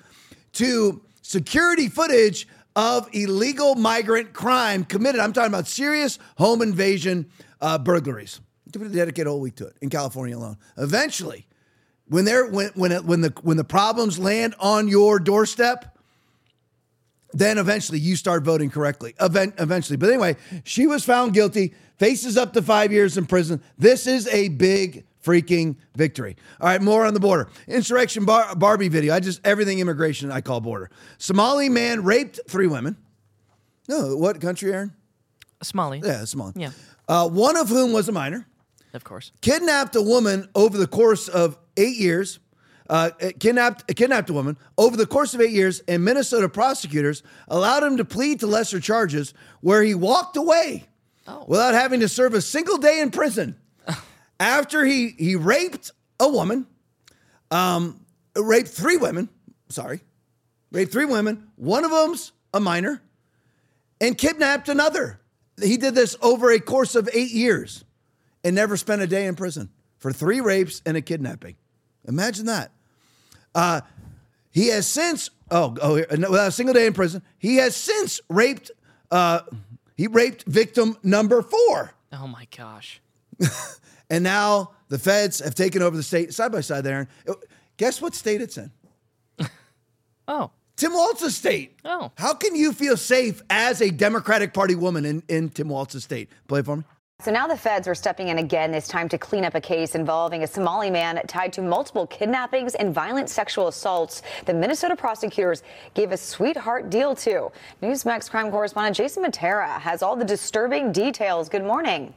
to security footage of illegal migrant crime committed. I'm talking about serious home invasion uh, burglaries. To dedicate a whole week to it in California alone. Eventually, when they're when when it, when the when the problems land on your doorstep, then eventually you start voting correctly. Event, eventually. But anyway, she was found guilty, faces up to five years in prison. This is a big freaking victory. All right, more on the border. Insurrection Bar- Barbie video. I just, everything immigration I call border. Somali man raped three women. No, what country, Aaron? Somali. Yeah, Somali. Yeah. Uh, one of whom was a minor. Of course. Kidnapped a woman over the course of eight years. Uh, kidnapped, kidnapped a woman over the course of eight years, and Minnesota prosecutors allowed him to plead to lesser charges where he walked away oh. without having to serve a single day in prison. After he, he raped a woman, um, raped three women, sorry, raped three women, one of them's a minor, and kidnapped another. He did this over a course of eight years and never spent a day in prison for three rapes and a kidnapping. Imagine that. Uh, he has since, oh, oh, without a single day in prison, he has since raped, uh, he raped victim number four. Oh my gosh. And now the feds have taken over the state side by side there. Guess what state it's in? Oh. Tim Walz's state. Oh. How can you feel safe as a Democratic Party woman in, in Tim Walz's state? Play it for me. So now the feds are stepping in again, this time to clean up a case involving a Somali man tied to multiple kidnappings and violent sexual assaults that Minnesota prosecutors gave a sweetheart deal to. Newsmax crime correspondent Jason Matera has all the disturbing details. Good morning.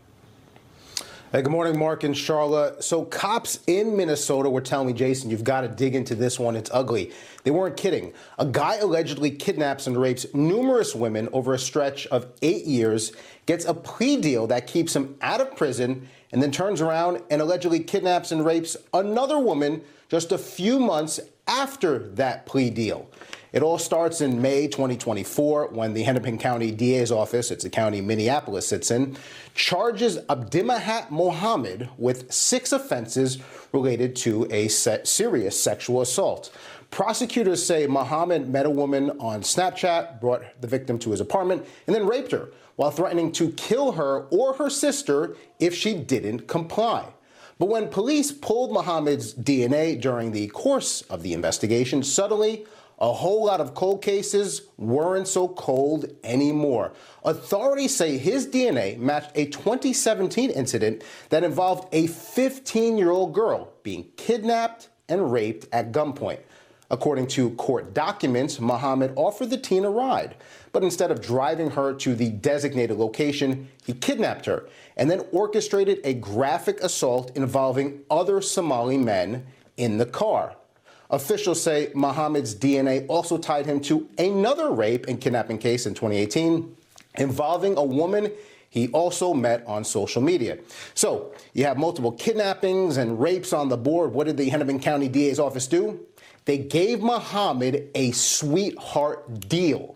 Hey, good morning, Mark and Charlotte. So cops in Minnesota were telling me, Jason, you've got to dig into this one. It's ugly. They weren't kidding. A guy allegedly kidnaps and rapes numerous women over a stretch of eight years, gets a plea deal that keeps him out of prison, and then turns around and allegedly kidnaps and rapes another woman just a few months after that plea deal. It all starts in May twenty twenty-four when the Hennepin County D A's office, it's the county Minneapolis sits in, charges Abdimahat Mohammed with six offenses related to a serious sexual assault. Prosecutors say Mohammed met a woman on Snapchat, brought the victim to his apartment, and then raped her while threatening to kill her or her sister if she didn't comply. But when police pulled Mohammed's D N A during the course of the investigation, suddenly a whole lot of cold cases weren't so cold anymore. Authorities say his D N A matched a twenty seventeen incident that involved a fifteen-year-old girl being kidnapped and raped at gunpoint. According to court documents, Mohammed offered the teen a ride, but instead of driving her to the designated location, he kidnapped her and then orchestrated a graphic assault involving other Somali men in the car. Officials say Mohammed's D N A also tied him to another rape and kidnapping case in twenty eighteen involving a woman he also met on social media. So you have multiple kidnappings and rapes on the board. What did the Hennepin County D A's office do? They gave Mohammed a sweetheart deal.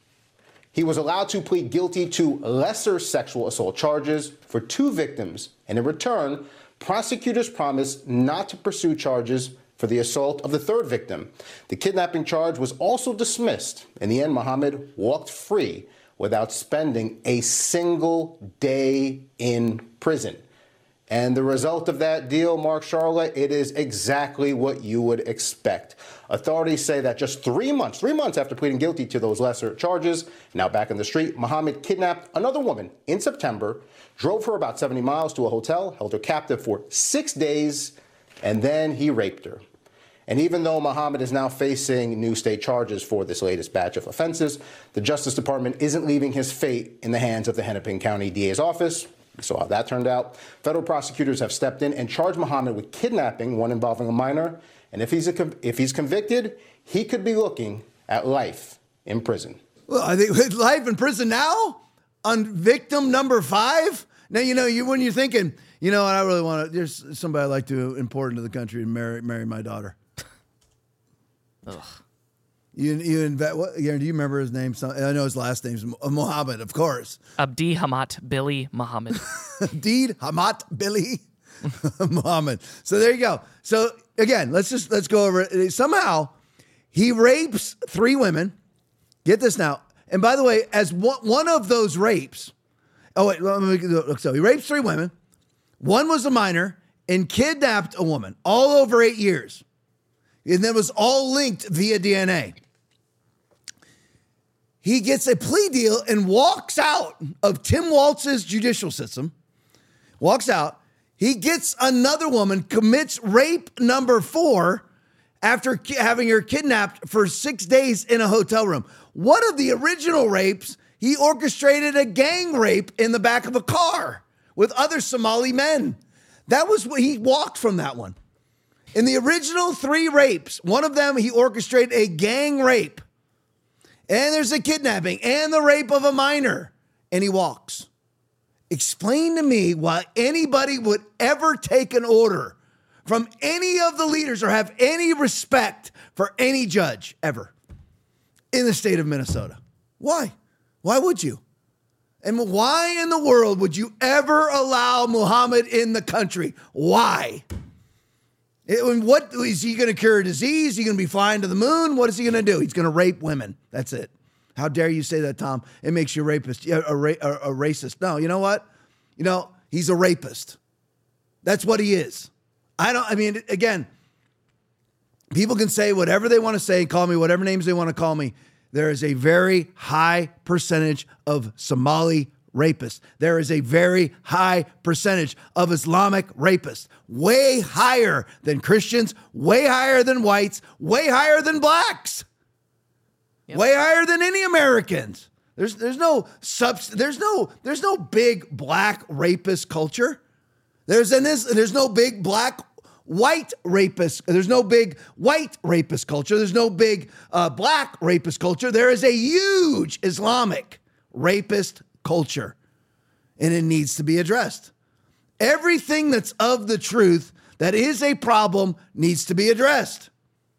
He was allowed to plead guilty to lesser sexual assault charges for two victims, and in return, prosecutors promised not to pursue charges for the assault of the third victim. The kidnapping charge was also dismissed. In the end, Mohammed walked free without spending a single day in prison. And the result of that deal, Mark, Charlotte, it is exactly what you would expect. Authorities say that just three months, three months after pleading guilty to those lesser charges, now back in the street, Mohammed kidnapped another woman in September, drove her about seventy miles to a hotel, held her captive for six days, and then he raped her. And even though Mohammed is now facing new state charges for this latest batch of offenses, the Justice Department isn't leaving his fate in the hands of the Hennepin County D A's office. We saw how that turned out. Federal prosecutors have stepped in and charged Mohammed with kidnapping, one involving a minor. And if he's a, if he's convicted, he could be looking at life in prison. Well, I think life in prison now on victim number five. Now, you know, you when you're thinking, you know, I really want to, there's somebody I'd like to import into the country and marry marry my daughter. Ugh. You you invent what? Do you remember his name? I know his last name's Mohammed, of course. Abdi Hamat Billy Muhammad. Abdi Hamat Billy Muhammad. So there you go. So again, let's just let's go over it. Somehow he rapes three women. Get this now. And by the way, as one, one of those rapes, oh wait, let me look. So he rapes three women. One was a minor and kidnapped a woman all over eight years. And that was all linked via D N A. he gets a plea deal and walks out of Tim Walz's judicial system, walks out. He gets another woman, commits rape number four after ki- having her kidnapped for six days in a hotel room. One of the original rapes, he orchestrated a gang rape in the back of a car with other Somali men. That was what he walked from that one. In the original three rapes, one of them, he orchestrated a gang rape. And there's a kidnapping and the rape of a minor. And he walks. Explain to me why anybody would ever take an order from any of the leaders or have any respect for any judge ever in the state of Minnesota. Why? Why would you? And why in the world would you ever allow Muhammad in the country? Why? It, what is he going to cure a disease? Is he going to be flying to the moon? What is he going to do? He's going to rape women. That's it. How dare you say that, Tom? It makes you a rapist, a, a, a, a racist. No, you know what? You know, he's a rapist. That's what he is. I don't, I mean, again, people can say whatever they want to say, call me whatever names they want to call me. There is a very high percentage of Somali rapists. There is a very high percentage of Islamic rapists. Way higher than Christians, way higher than whites, way higher than blacks. Yep. Way higher than any Americans. There's there's no subst- there's no there's no big black rapist culture. There's an is there's no big black white rapist. There's no big white rapist culture. There's no big uh, black rapist culture. There is a huge Islamic rapist culture, and it needs to be addressed. Everything that's of the truth that is a problem needs to be addressed.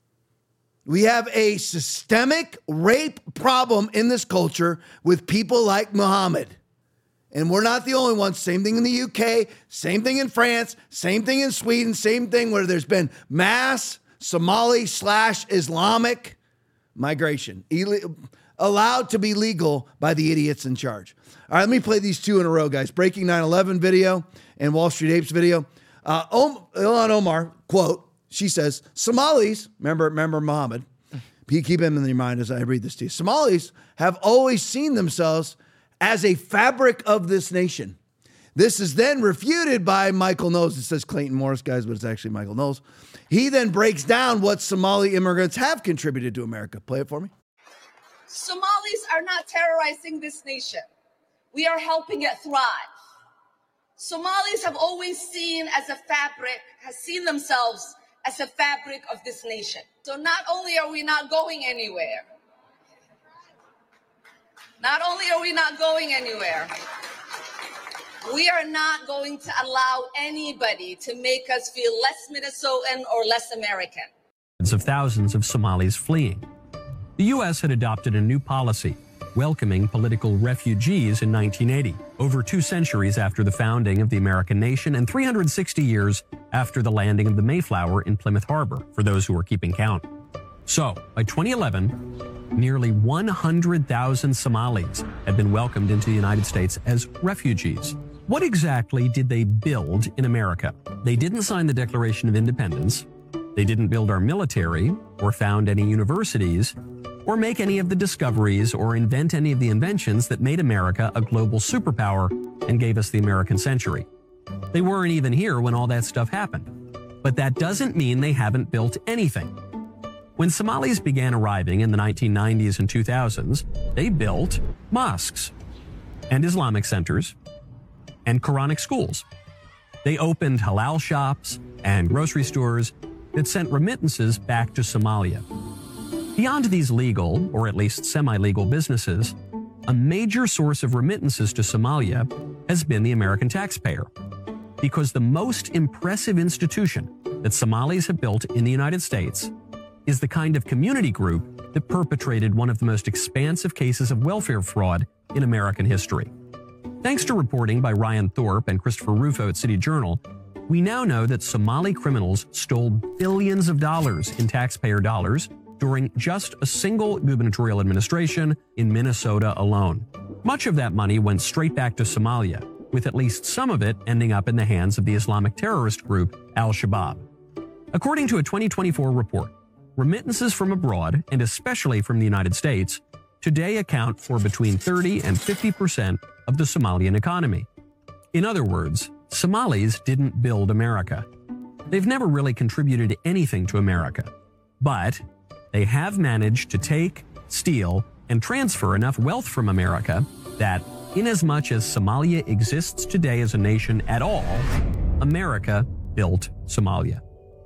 We have a systemic rape problem in this culture with people like Muhammad. And we're not the only ones. Same thing in the U K, same thing in France, same thing in Sweden, same thing where there's been mass Somali slash Islamic migration, Ill- allowed to be legal by the idiots in charge. All right, let me play these two in a row, guys. Breaking nine eleven video and Wall Street Apes video. Uh, Om- Ilhan Omar, quote, she says, Somalis, remember, remember Muhammad, keep him in your mind as I read this to you. Somalis have always seen themselves as a fabric of this nation. This is then refuted by Michael Knowles. It says Clayton Morris, guys, but it's actually Michael Knowles. He then breaks down what Somali immigrants have contributed to America. Play it for me. Somalis are not terrorizing this nation. We are helping it thrive. Somalis have always seen as a fabric, has seen themselves as a fabric of this nation. So not only are we not going anywhere, not only are we not going anywhere, we are not going to allow anybody to make us feel less Minnesotan or less American. Of thousands of Somalis fleeing. The U S had adopted a new policy, welcoming political refugees in nineteen eighty, over two centuries after the founding of the American nation and three hundred sixty years after the landing of the Mayflower in Plymouth Harbor, for those who are keeping count. So, by twenty eleven, nearly one hundred thousand Somalis had been welcomed into the United States as refugees. What exactly did they build in America? They didn't sign the Declaration of Independence. They didn't build our military or found any universities or make any of the discoveries or invent any of the inventions that made America a global superpower and gave us the American century. They weren't even here when all that stuff happened. But that doesn't mean they haven't built anything. When Somalis began arriving in the nineteen nineties and two thousands, they built mosques and Islamic centers and Quranic schools. They opened halal shops and grocery stores that sent remittances back to Somalia. Beyond these legal, or at least semi-legal businesses, a major source of remittances to Somalia has been the American taxpayer, because the most impressive institution that Somalis have built in the United States is the kind of community group that perpetrated one of the most expansive cases of welfare fraud in American history. Thanks to reporting by Ryan Thorpe and Christopher Rufo at City Journal, we now know that Somali criminals stole billions of dollars in taxpayer dollars during just a single gubernatorial administration in Minnesota alone. Much of that money went straight back to Somalia, with at least some of it ending up in the hands of the Islamic terrorist group Al-Shabaab. According to a twenty twenty-four report, remittances from abroad, and especially from the United States, today account for between thirty and fifty percent of the Somalian economy. In other words, Somalis didn't build America. They've never really contributed anything to America. But they have managed to take, steal, and transfer enough wealth from America that, inasmuch as Somalia exists today as a nation at all, America built Somalia.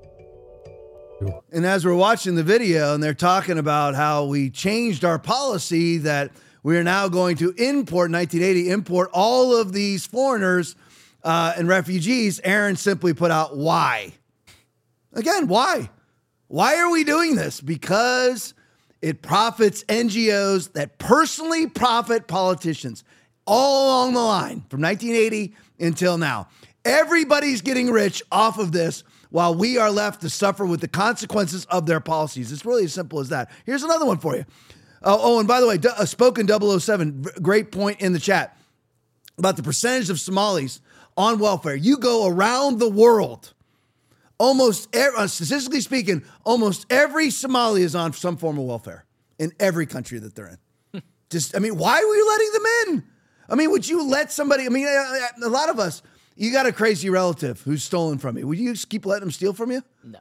And as we're watching the video and they're talking about how we changed our policy that we are now going to import, nineteen eighty, import all of these foreigners uh, and refugees, Aaron simply put out why. Again, why? Why are we doing this? Because it profits N G Os that personally profit politicians all along the line from nineteen eighty until now. Everybody's getting rich off of this while we are left to suffer with the consequences of their policies. It's really as simple as that. Here's another one for you. Uh, oh, and by the way, uh, Spoken double oh seven, great point in the chat about the percentage of Somalis on welfare. You go around the world, almost, every, uh, statistically speaking, almost every Somali is on some form of welfare in every country that they're in. Just, I mean, why were you letting them in? I mean, would you let somebody, I mean, a, a lot of us, you got a crazy relative who's stolen from you. Would you just keep letting them steal from you? No.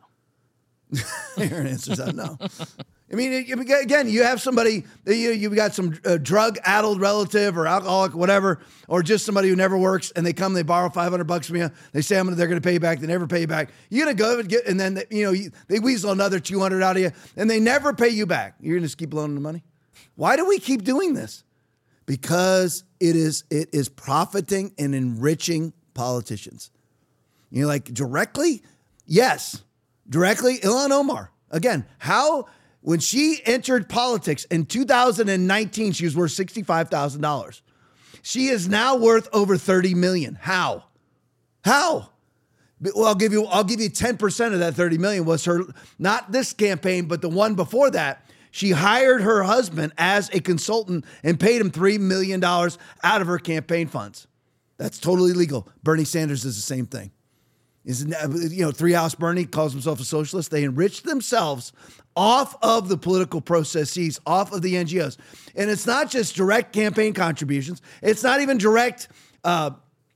Your answer's out no. I mean, again, you have somebody, you, you've got some uh, drug-addled relative or alcoholic, whatever, or just somebody who never works, and they come, they borrow five hundred bucks from you. They say I'm gonna, they're going to pay you back. They never pay you back. You're going to go and get, and then, you know, they weasel another two hundred out of you, and they never pay you back. You're going to just keep loaning the money? Why do we keep doing this? Because it is it is profiting and enriching politicians. You're like, directly? Yes. Directly, Ilhan Omar. Again, how, when she entered politics in two thousand nineteen, she was worth sixty-five thousand dollars. She is now worth over thirty million dollars. How? How? Well, I'll give you, I'll give you ten percent of that thirty million dollars was her, not this campaign, but the one before that. She hired her husband as a consultant and paid him three million dollars out of her campaign funds. That's totally legal. Bernie Sanders does the same thing. Isn't that, you know, Three House Bernie calls himself a socialist. They enrich themselves off of the political processes, off of the N G Os. And it's not just direct campaign contributions. It's not even direct uh,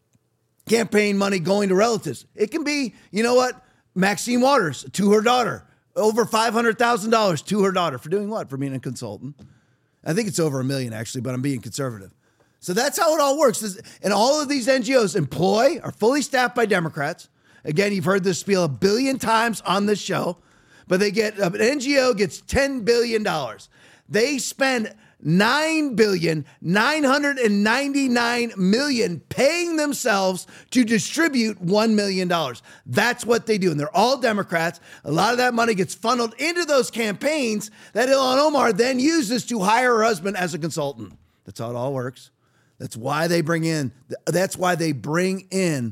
campaign money going to relatives. It can be, you know what, Maxine Waters to her daughter, over five hundred thousand dollars to her daughter for doing what? For being a consultant. I think it's over a million actually, but I'm being conservative. So that's how it all works. And all of these N G Os employ, are fully staffed by Democrats. Again, you've heard this spiel a billion times on this show, but they get, an N G O gets ten billion dollars. They spend nine billion nine hundred ninety-nine million dollars paying themselves to distribute one million dollars. That's what they do. And they're all Democrats. A lot of that money gets funneled into those campaigns that Ilhan Omar then uses to hire her husband as a consultant. That's how it all works. That's why they bring in, that's why they bring in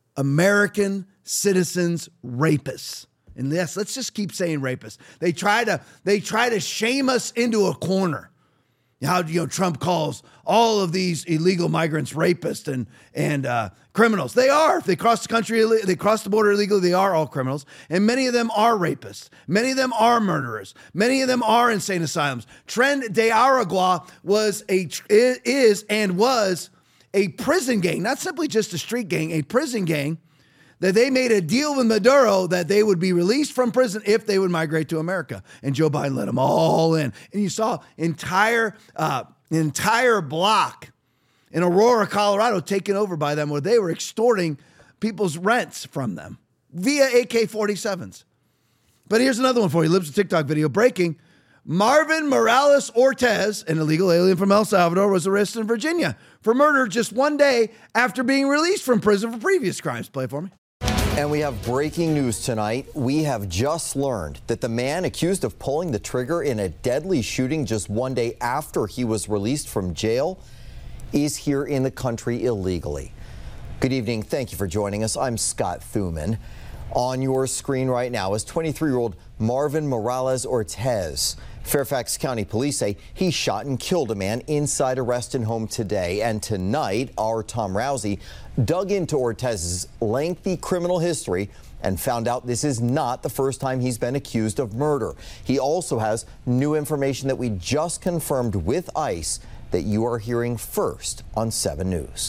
American citizens rapists. And yes, let's just keep saying rapists. They try to, they try to shame us into a corner. How, you know, Trump calls all of these illegal migrants rapists and and uh, criminals. They are. If they cross the country, they cross the border illegally, they are all criminals. And many of them are rapists. Many of them are murderers. Many of them are insane asylums. Tren de Aragua was a is and was a prison gang, not simply just a street gang, a prison gang that they made a deal with Maduro that they would be released from prison if they would migrate to America. And Joe Biden let them all in. And you saw entire uh, entire block in Aurora, Colorado, taken over by them where they were extorting people's rents from them via A K forty-sevens. But here's another one for you. Libs of TikTok video. Breaking. Marvin Morales Ortez, an illegal alien from El Salvador, was arrested in Virginia for murder just one day after being released from prison for previous crimes. Play it for me. And we have breaking news tonight. We have just learned that the man accused of pulling the trigger in a deadly shooting just one day after he was released from jail is here in the country illegally. Good evening. Thank you for joining us. I'm Scott Thuman. On your screen right now is twenty-three-year-old Marvin Morales Ortez. Fairfax County police say he shot and killed a man inside a Reston home today. And tonight, our Tom Rousey dug into Ortez's lengthy criminal history and found out this is not the first time he's been accused of murder. He also has new information that we just confirmed with ICE that you are hearing first on seven News.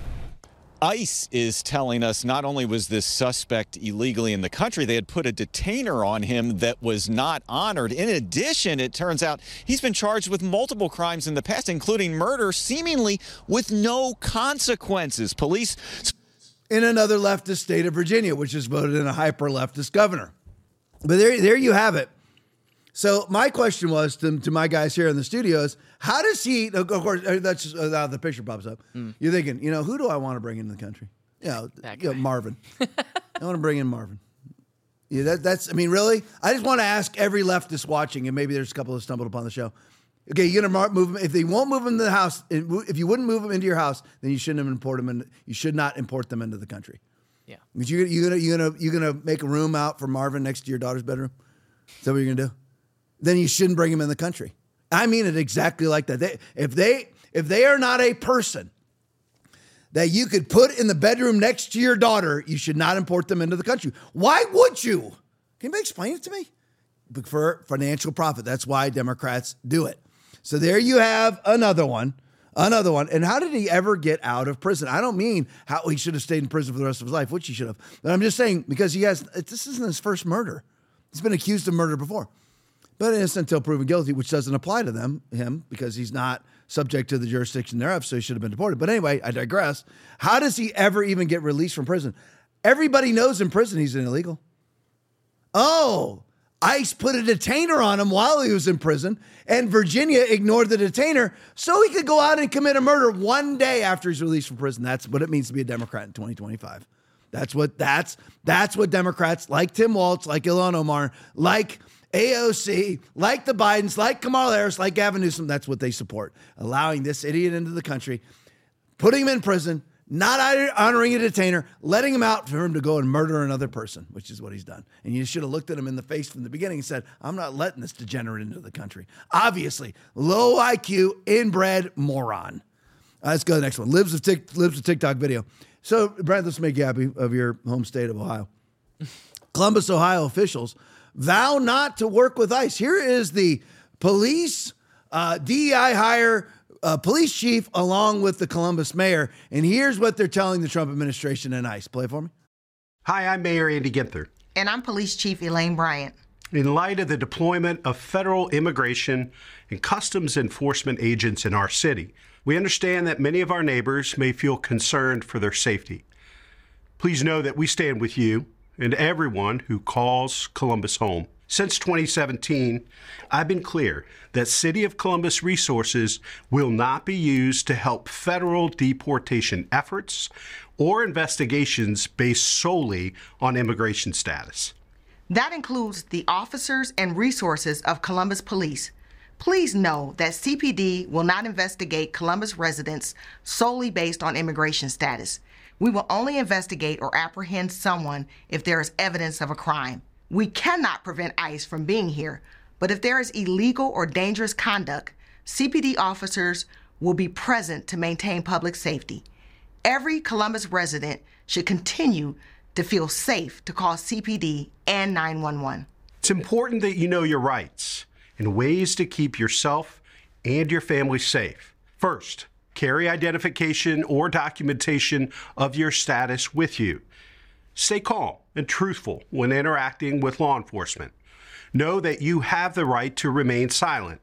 ICE is telling us not only was this suspect illegally in the country, they had put a detainer on him that was not honored. In addition, it turns out he's been charged with multiple crimes in the past, including murder, seemingly with no consequences. Police in another leftist state of Virginia, which has voted in a hyper-leftist governor. But there, there you have it. So my question was to, to my guys here in the studios, how does he, of course, that's just, uh, the picture pops up. Mm. You're thinking, you know, who do I want to bring into the country? You know, you know Marvin. I want to bring in Marvin. Yeah, that, that's, I mean, really? I just want to ask every leftist watching, and maybe there's a couple that stumbled upon the show. Okay, you're going to move him. If they won't move him to the house, if you wouldn't move him into your house, then you shouldn't have import them in, you should not import them into the country. Yeah. Because you're, you're going you're gonna, you're gonna make a room out for Marvin next to your daughter's bedroom? Is that what you're going to do? Then you shouldn't bring him in the country. I mean it exactly like that. They, if they if they are not a person that you could put in the bedroom next to your daughter, you should not import them into the country. Why would you? Can you explain it to me? For financial profit. That's why Democrats do it. So there you have another one. Another one. And how did he ever get out of prison? I don't mean how he should have stayed in prison for the rest of his life, which he should have. But I'm just saying because he has, this isn't his first murder. He's been accused of murder before. But innocent until proven guilty, which doesn't apply to them, him, because he's not subject to the jurisdiction thereof, so he should have been deported. But anyway, I digress. How does he ever even get released from prison? Everybody knows in prison he's an illegal. Oh, ICE put a detainer on him while he was in prison, and Virginia ignored the detainer so he could go out and commit a murder one day after he's released from prison. That's what it means to be a Democrat in twenty twenty-five. That's what that's that's what Democrats like Tim Walz, like Ilhan Omar, like A O C, like the Bidens, like Kamala Harris, like Gavin Newsom, that's what they support. Allowing this idiot into the country, putting him in prison, not honoring a detainer, letting him out for him to go and murder another person, which is what he's done. And you should have looked at him in the face from the beginning and said, I'm not letting this degenerate into the country. Obviously, low I Q, inbred moron. Uh, let's go to the next one. Lives of, tic- lives of TikTok video. So, Brad, let's make you happy of your home state of Ohio. Columbus, Ohio officials vow not to work with ICE. Here is the police, uh, D E I hire, uh, police chief, along with the Columbus mayor. And here's what they're telling the Trump administration and ICE. Play it for me. Hi, I'm Mayor Andy Ginther. And I'm Police Chief Elaine Bryant. In light of the deployment of federal immigration and customs enforcement agents in our city, we understand that many of our neighbors may feel concerned for their safety. Please know that we stand with you and everyone who calls Columbus home. Since twenty seventeen, I've been clear that City of Columbus resources will not be used to help federal deportation efforts or investigations based solely on immigration status. That includes the officers and resources of Columbus Police. Please know that C P D will not investigate Columbus residents solely based on immigration status. We will only investigate or apprehend someone if there is evidence of a crime. We cannot prevent ICE from being here, but if there is illegal or dangerous conduct, C P D officers will be present to maintain public safety. Every Columbus resident should continue to feel safe to call C P D and nine one one. It's important that you know your rights and ways to keep yourself and your family safe. First, carry identification or documentation of your status with you. Stay calm and truthful when interacting with law enforcement. Know that you have the right to remain silent.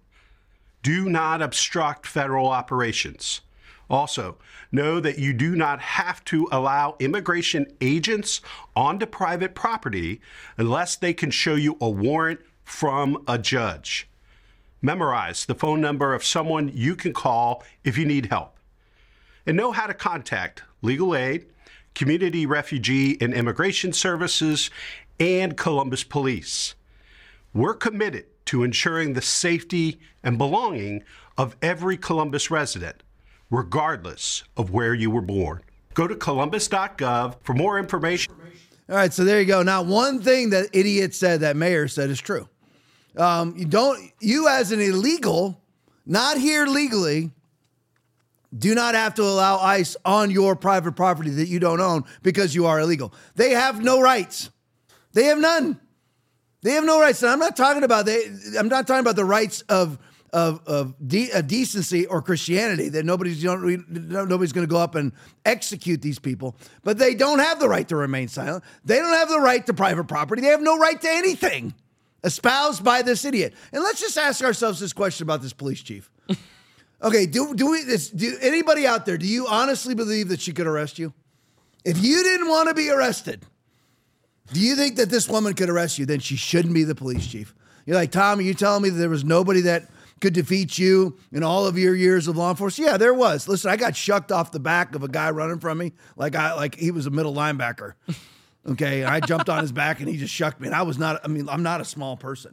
Do not obstruct federal operations. Also, know that you do not have to allow immigration agents onto private property unless they can show you a warrant from a judge. Memorize the phone number of someone you can call if you need help. And know how to contact legal aid, Community Refugee and Immigration Services, and Columbus Police. We're committed to ensuring the safety and belonging of every Columbus resident, regardless of where you were born. Go to columbus dot gov for more information. All right, so there you go. Now, one thing that idiot said, that mayor said, is true. Um, you don't, you as an illegal, not here legally, do not have to allow ICE on your private property that you don't own because you are illegal. They have no rights. They have none. They have no rights. And I'm not talking about they. I'm not talking about the rights of of of de- uh, decency or Christianity, that nobody's you know, nobody's going to go up and execute these people. But they don't have the right to remain silent. They don't have the right to private property. They have no right to anything espoused by this idiot. And let's just ask ourselves this question about this police chief. Okay, do do we? This, do anybody out there? Do you honestly believe that she could arrest you? If you didn't want to be arrested, do you think that this woman could arrest you? Then she shouldn't be the police chief. You're like, Tom, are you telling me that there was nobody that could defeat you in all of your years of law enforcement? Yeah, there was. Listen, I got shucked off the back of a guy running from me like I like he was a middle linebacker. Okay, I jumped on his back and he just shucked me. And I was not. I mean, I'm not a small person.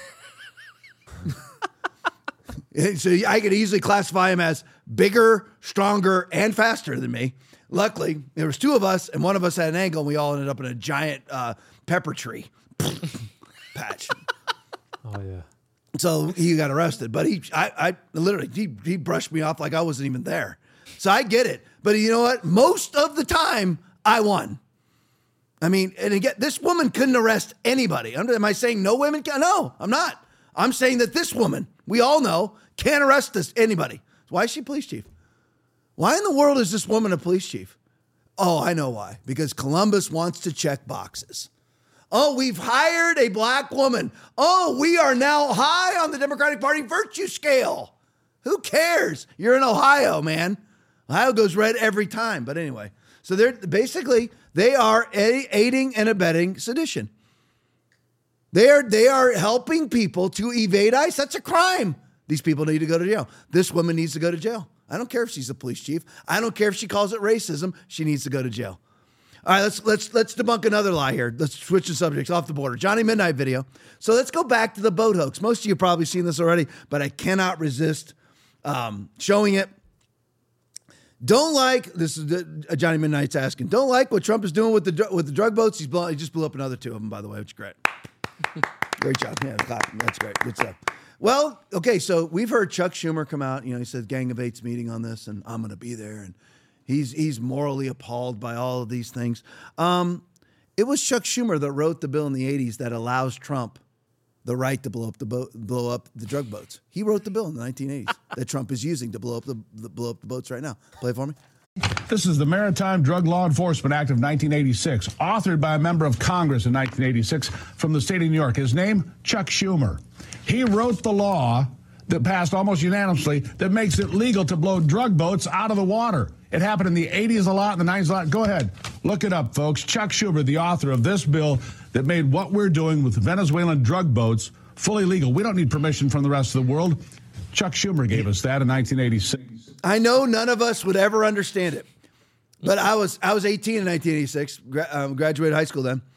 So I could easily classify him as bigger, stronger, and faster than me. Luckily, there was two of us, and one of us had an angle, and we all ended up in a giant uh, pepper tree patch. Oh, yeah. So he got arrested. But he, I, I literally, he, he brushed me off like I wasn't even there. So I get it. But you know what? Most of the time, I won. I mean, and again, this woman couldn't arrest anybody. Am I saying no women can? No, I'm not. I'm saying that this woman, we all know, can't arrest this anybody. Why is she police chief? Why in the world is this woman a police chief? Oh, I know why. Because Columbus wants to check boxes. Oh, we've hired a black woman. Oh, we are now high on the Democratic Party virtue scale. Who cares? You're in Ohio, man. Ohio goes red every time. But anyway, so they're basically, they are aiding and abetting sedition. They are, they are helping people to evade ICE. That's a crime. These people need to go to jail. This woman needs to go to jail. I don't care if she's a police chief. I don't care if she calls it racism. She needs to go to jail. All right, let's let's let's debunk another lie here. Let's switch the subjects off the border. Johnny Midnight video. So let's go back to the boat hoax. Most of you have probably seen this already, but I cannot resist um, showing it. Don't like, this is the, uh, Johnny Midnight's asking, don't like what Trump is doing with the with the drug boats. He's blown, he just blew up another two of them, by the way, which is great. Great job. Yeah, that's great. Good stuff. Well, okay, so we've heard Chuck Schumer come out. You know, he said Gang of Eight's meeting on this, and I'm going to be there. And he's he's morally appalled by all of these things. Um, it was Chuck Schumer that wrote the bill in the eighties that allows Trump the right to blow up the boat, blow up the drug boats. He wrote the bill in the nineteen eighties that Trump is using to blow up the, the blow up the boats right now. Play it for me. This is the Maritime Drug Law Enforcement Act of nineteen eighty-six, authored by a member of Congress in nineteen eighty-six from the state of New York. His name, Chuck Schumer. He wrote the law that passed almost unanimously that makes it legal to blow drug boats out of the water. It happened in the eighties a lot, in the nineties a lot. Go ahead, look it up, folks. Chuck Schumer, the author of this bill that made what we're doing with Venezuelan drug boats fully legal. We don't need permission from the rest of the world. Chuck Schumer gave us that in nineteen eighty-six. I know none of us would ever understand it, but I was I was eighteen in nineteen eighty-six, gra- um, graduated high school then.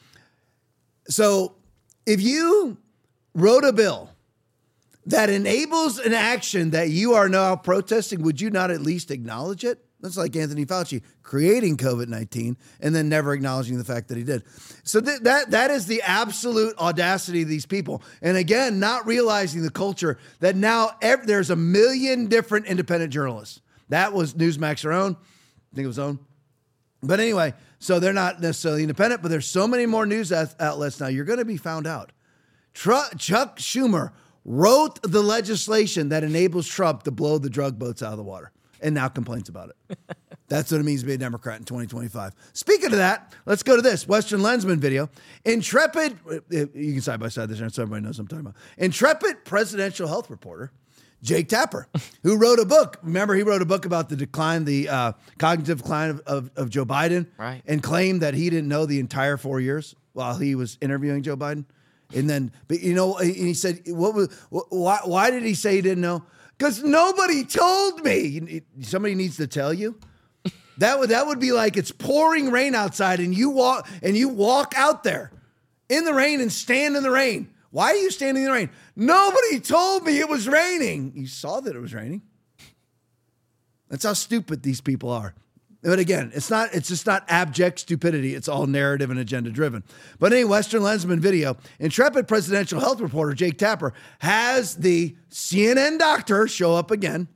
So if you wrote a bill that enables an action that you are now protesting, would you not at least acknowledge it? That's like Anthony Fauci creating COVID nineteen and then never acknowledging the fact that he did. So th- that that is the absolute audacity of these people. And again, not realizing the culture that now ev- there's a million different independent journalists. That was Newsmax their own. I think it was own. But anyway, so they're not necessarily independent, but there's so many more news outlets now. You're going to be found out. Tr- Chuck Schumer wrote the legislation that enables Trump to blow the drug boats out of the water, and now complains about it. That's what it means to be a Democrat in twenty twenty-five. Speaking of that, let's go to this Western Lensman video. Intrepid, you can side by side this, so everybody knows what I'm talking about. Intrepid presidential health reporter Jake Tapper, who wrote a book. Remember, he wrote a book about the decline, the uh, cognitive decline of, of, of Joe Biden, right? And claimed that he didn't know the entire four years while he was interviewing Joe Biden. And then, but you know, he said, "What was? Why? Why did he say he didn't know? Because nobody told me." Somebody needs to tell you. That would that would be like it's pouring rain outside, and you walk and you walk out there in the rain and stand in the rain. Why are you standing in the rain? Nobody told me it was raining. You saw that it was raining. That's how stupid these people are. But again, it's not, it's just not abject stupidity. It's all narrative and agenda driven. But in a Western Lensman video, intrepid presidential health reporter Jake Tapper has the C N N doctor show up again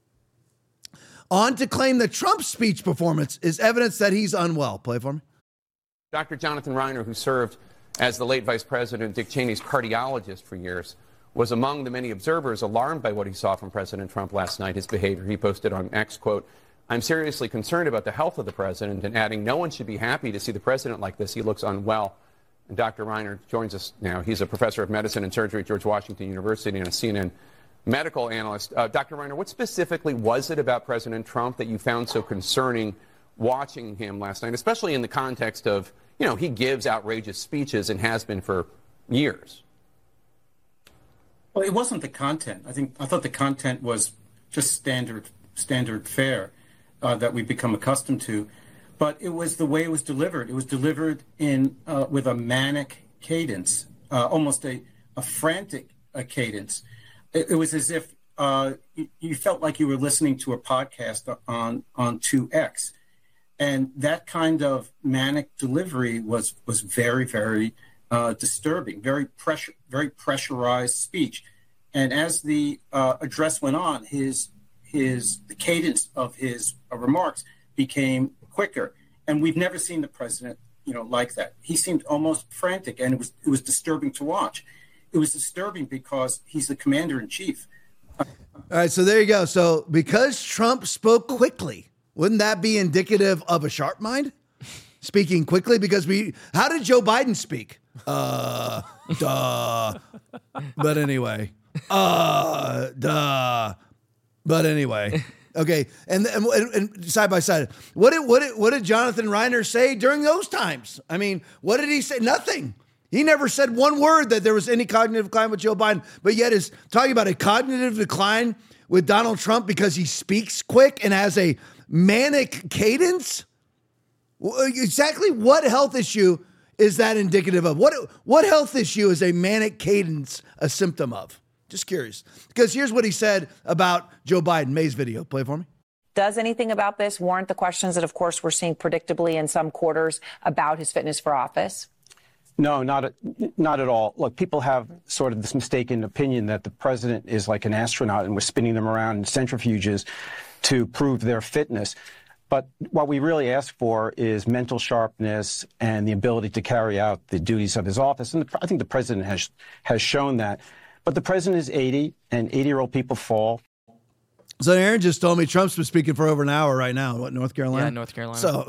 on to claim that Trump's speech performance is evidence that he's unwell. Play for me. Doctor Jonathan Reiner, who served as the late Vice President Dick Cheney's cardiologist for years, was among the many observers alarmed by what he saw from President Trump last night, his behavior. He posted on X, quote, "I'm seriously concerned about the health of the president," and adding, "No one should be happy to see the president like this. He looks unwell." And Doctor Reiner joins us now. He's a professor of medicine and surgery at George Washington University and a C N N medical analyst. Uh, Doctor Reiner, what specifically was it about President Trump that you found so concerning watching him last night, especially in the context of, you know, he gives outrageous speeches and has been for years? Well, it wasn't the content. I think I thought the content was just standard standard fare. Uh, that we've become accustomed to, but it was the way it was delivered. It was delivered in uh, with a manic cadence, uh, almost a, a frantic uh, cadence. It, it was as if uh, you, you felt like you were listening to a podcast on on two X, and that kind of manic delivery was was very very uh, disturbing, very pressure, very pressurized speech. And as the uh, address went on, his his the cadence of his uh, remarks became quicker, and we've never seen the president, you know, like that. He seemed almost frantic, and it was it was disturbing to watch. It was disturbing because he's the commander in chief. All right, so there you go. So because Trump spoke quickly, wouldn't that be indicative of a sharp mind? Speaking quickly, because we, how did Joe Biden speak? Uh, duh. But anyway, uh, duh. But anyway, okay, and, and and side by side, what did what did what did Jonathan Reiner say during those times? I mean, what did he say? Nothing. He never said one word that there was any cognitive decline with Joe Biden, but yet is talking about a cognitive decline with Donald Trump because he speaks quick and has a manic cadence. Exactly what health issue is that indicative of? What what health issue is a manic cadence a symptom of? Just curious. Because here's what he said about Joe Biden. May's video. Play for me. Does anything about this warrant the questions that, of course, we're seeing predictably in some quarters about his fitness for office? No, not at, not at all. Look, people have sort of this mistaken opinion that the president is like an astronaut and we're spinning them around in centrifuges to prove their fitness. But what we really ask for is mental sharpness and the ability to carry out the duties of his office. And the, I think the president has has shown that. But the president is eighty, and eighty-year-old people fall. So Aaron just told me Trump's been speaking for over an hour right now. What, North Carolina? Yeah, North Carolina. So,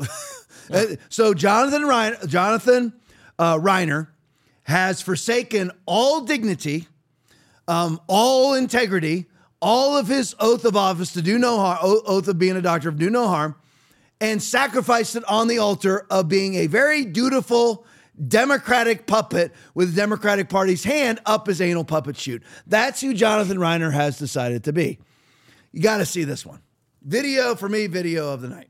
so Jonathan Reiner, Jonathan uh, Reiner has forsaken all dignity, um, all integrity, all of his oath of office to do no harm, oath of being a doctor of do no harm, and sacrificed it on the altar of being a very dutiful Democratic puppet with the Democratic Party's hand up his anal puppet chute. That's who Jonathan Reiner has decided to be. You got to see this one. Video for me, video of the night.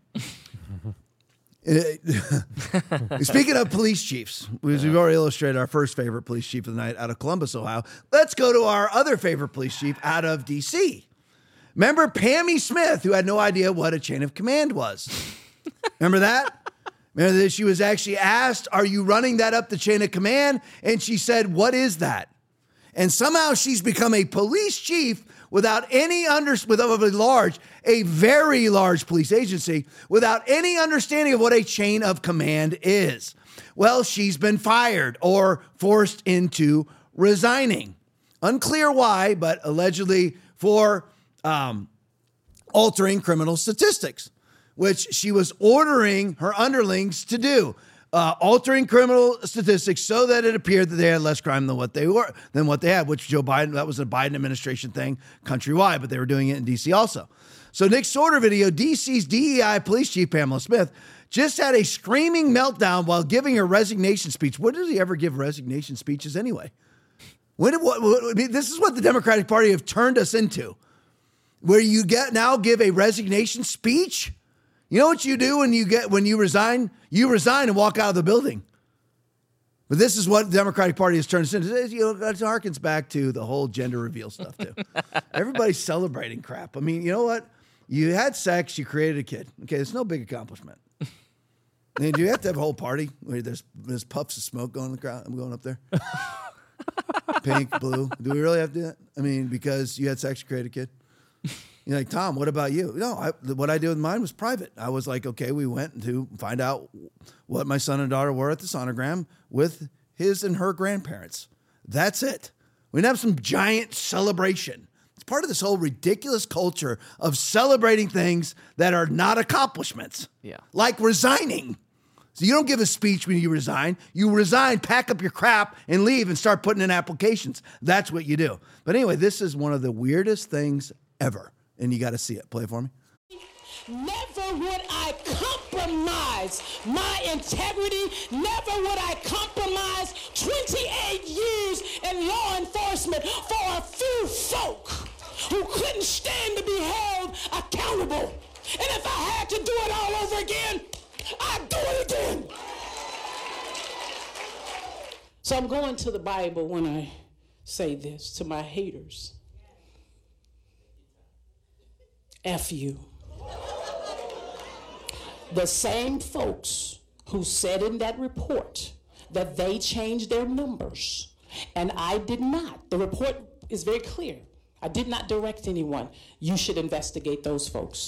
Speaking of police chiefs, because we've already illustrated our first favorite police chief of the night out of Columbus, Ohio, let's go to our other favorite police chief out of D C. Remember Pammy Smith, who had no idea what a chain of command was? Remember that? Remember that she was actually asked, are you running that up the chain of command? And she said, what is that? And somehow she's become a police chief without any under, with a large, a very large police agency, without any understanding of what a chain of command is. Well, she's been fired or forced into resigning. Unclear why, but allegedly for um, altering criminal statistics, which she was ordering her underlings to do, uh, altering criminal statistics so that it appeared that they had less crime than what they were, than what they had, which Joe Biden, that was a Biden administration thing countrywide, but they were doing it in D C also. So Nick Sorter video, D C's D E I police chief Pamela Smith just had a screaming meltdown while giving her resignation speech. When does he ever give resignation speeches anyway? When, what, what, I mean, this is what the Democratic Party have turned us into, where you get now give a resignation speech. You know what you do when you get when you resign? You resign and walk out of the building. But this is what the Democratic Party has turned us into. You know, it harkens back to the whole gender reveal stuff too. Everybody's celebrating crap. I mean, you know what? You had sex, you created a kid. Okay, it's no big accomplishment. And do you have to have a whole party where there's there's puffs of smoke going in the crowd? I'm going up there. Pink, blue. Do we really have to do that? I mean, because you had sex, you created a kid. You're like, Tom, what about you? No, I, what I did with mine was private. I was like, okay, we went to find out what my son and daughter were at the sonogram with his and her grandparents. That's it. We didn't have some giant celebration. It's part of this whole ridiculous culture of celebrating things that are not accomplishments. Yeah. Like resigning. So you don't give a speech when you resign. You resign, pack up your crap, and leave and start putting in applications. That's what you do. But anyway, this is one of the weirdest things ever. And you got to see it. Play it for me. Never would I compromise my integrity. Never would I compromise twenty-eight years in law enforcement for a few folk who couldn't stand to be held accountable. And if I had to do it all over again, I'd do it again. So I'm going to the Bible when I say this to my haters. F you. The same folks who said in that report that they changed their numbers, and I did not. The report is very clear. I did not direct anyone. You should investigate those folks.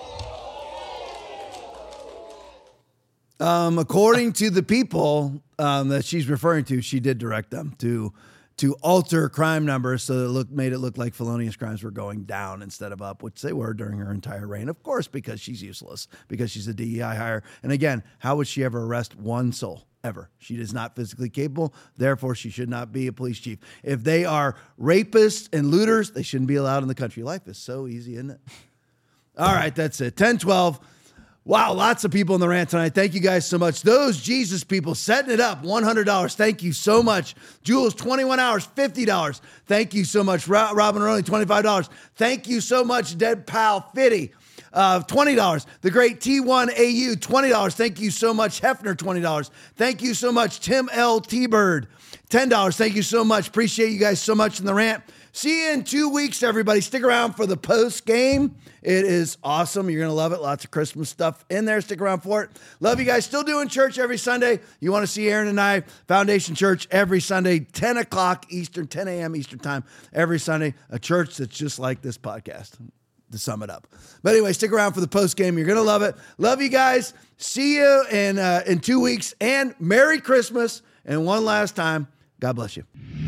Um, according to the people um, that she's referring to, she did direct them to to alter crime numbers so that it look, made it look like felonious crimes were going down instead of up, which they were during her entire reign. Of course, because she's useless, because she's a D E I hire. And again, how would she ever arrest one soul? Ever. She is not physically capable. Therefore, she should not be a police chief. If they are rapists and looters, they shouldn't be allowed in the country. Life is so easy, isn't it? All right, that's it. ten twelve. Wow, lots of people in the rant tonight. Thank you guys so much. Those Jesus people setting it up, one hundred dollars. Thank you so much. Jules, twenty-one hours, fifty dollars. Thank you so much. Robin Early, twenty-five dollars. Thank you so much, Dead Pal, fifty dollars. Uh, twenty dollars. The great T one A U, twenty dollars. Thank you so much. Hefner, twenty dollars. Thank you so much. Tim L. T-Bird, ten dollars. Thank you so much. Appreciate you guys so much in the rant. See you in two weeks, everybody. Stick around for the post game. It is awesome. You're going to love it. Lots of Christmas stuff in there. Stick around for it. Love you guys. Still doing church every Sunday. You want to see Aaron and I, Foundation Church, every Sunday, ten o'clock Eastern, ten a.m. Eastern time, every Sunday. A church that's just like this podcast, to sum it up. But anyway, stick around for the post game. You're going to love it. Love you guys. See you in, uh, in two weeks. And Merry Christmas. And one last time, God bless you.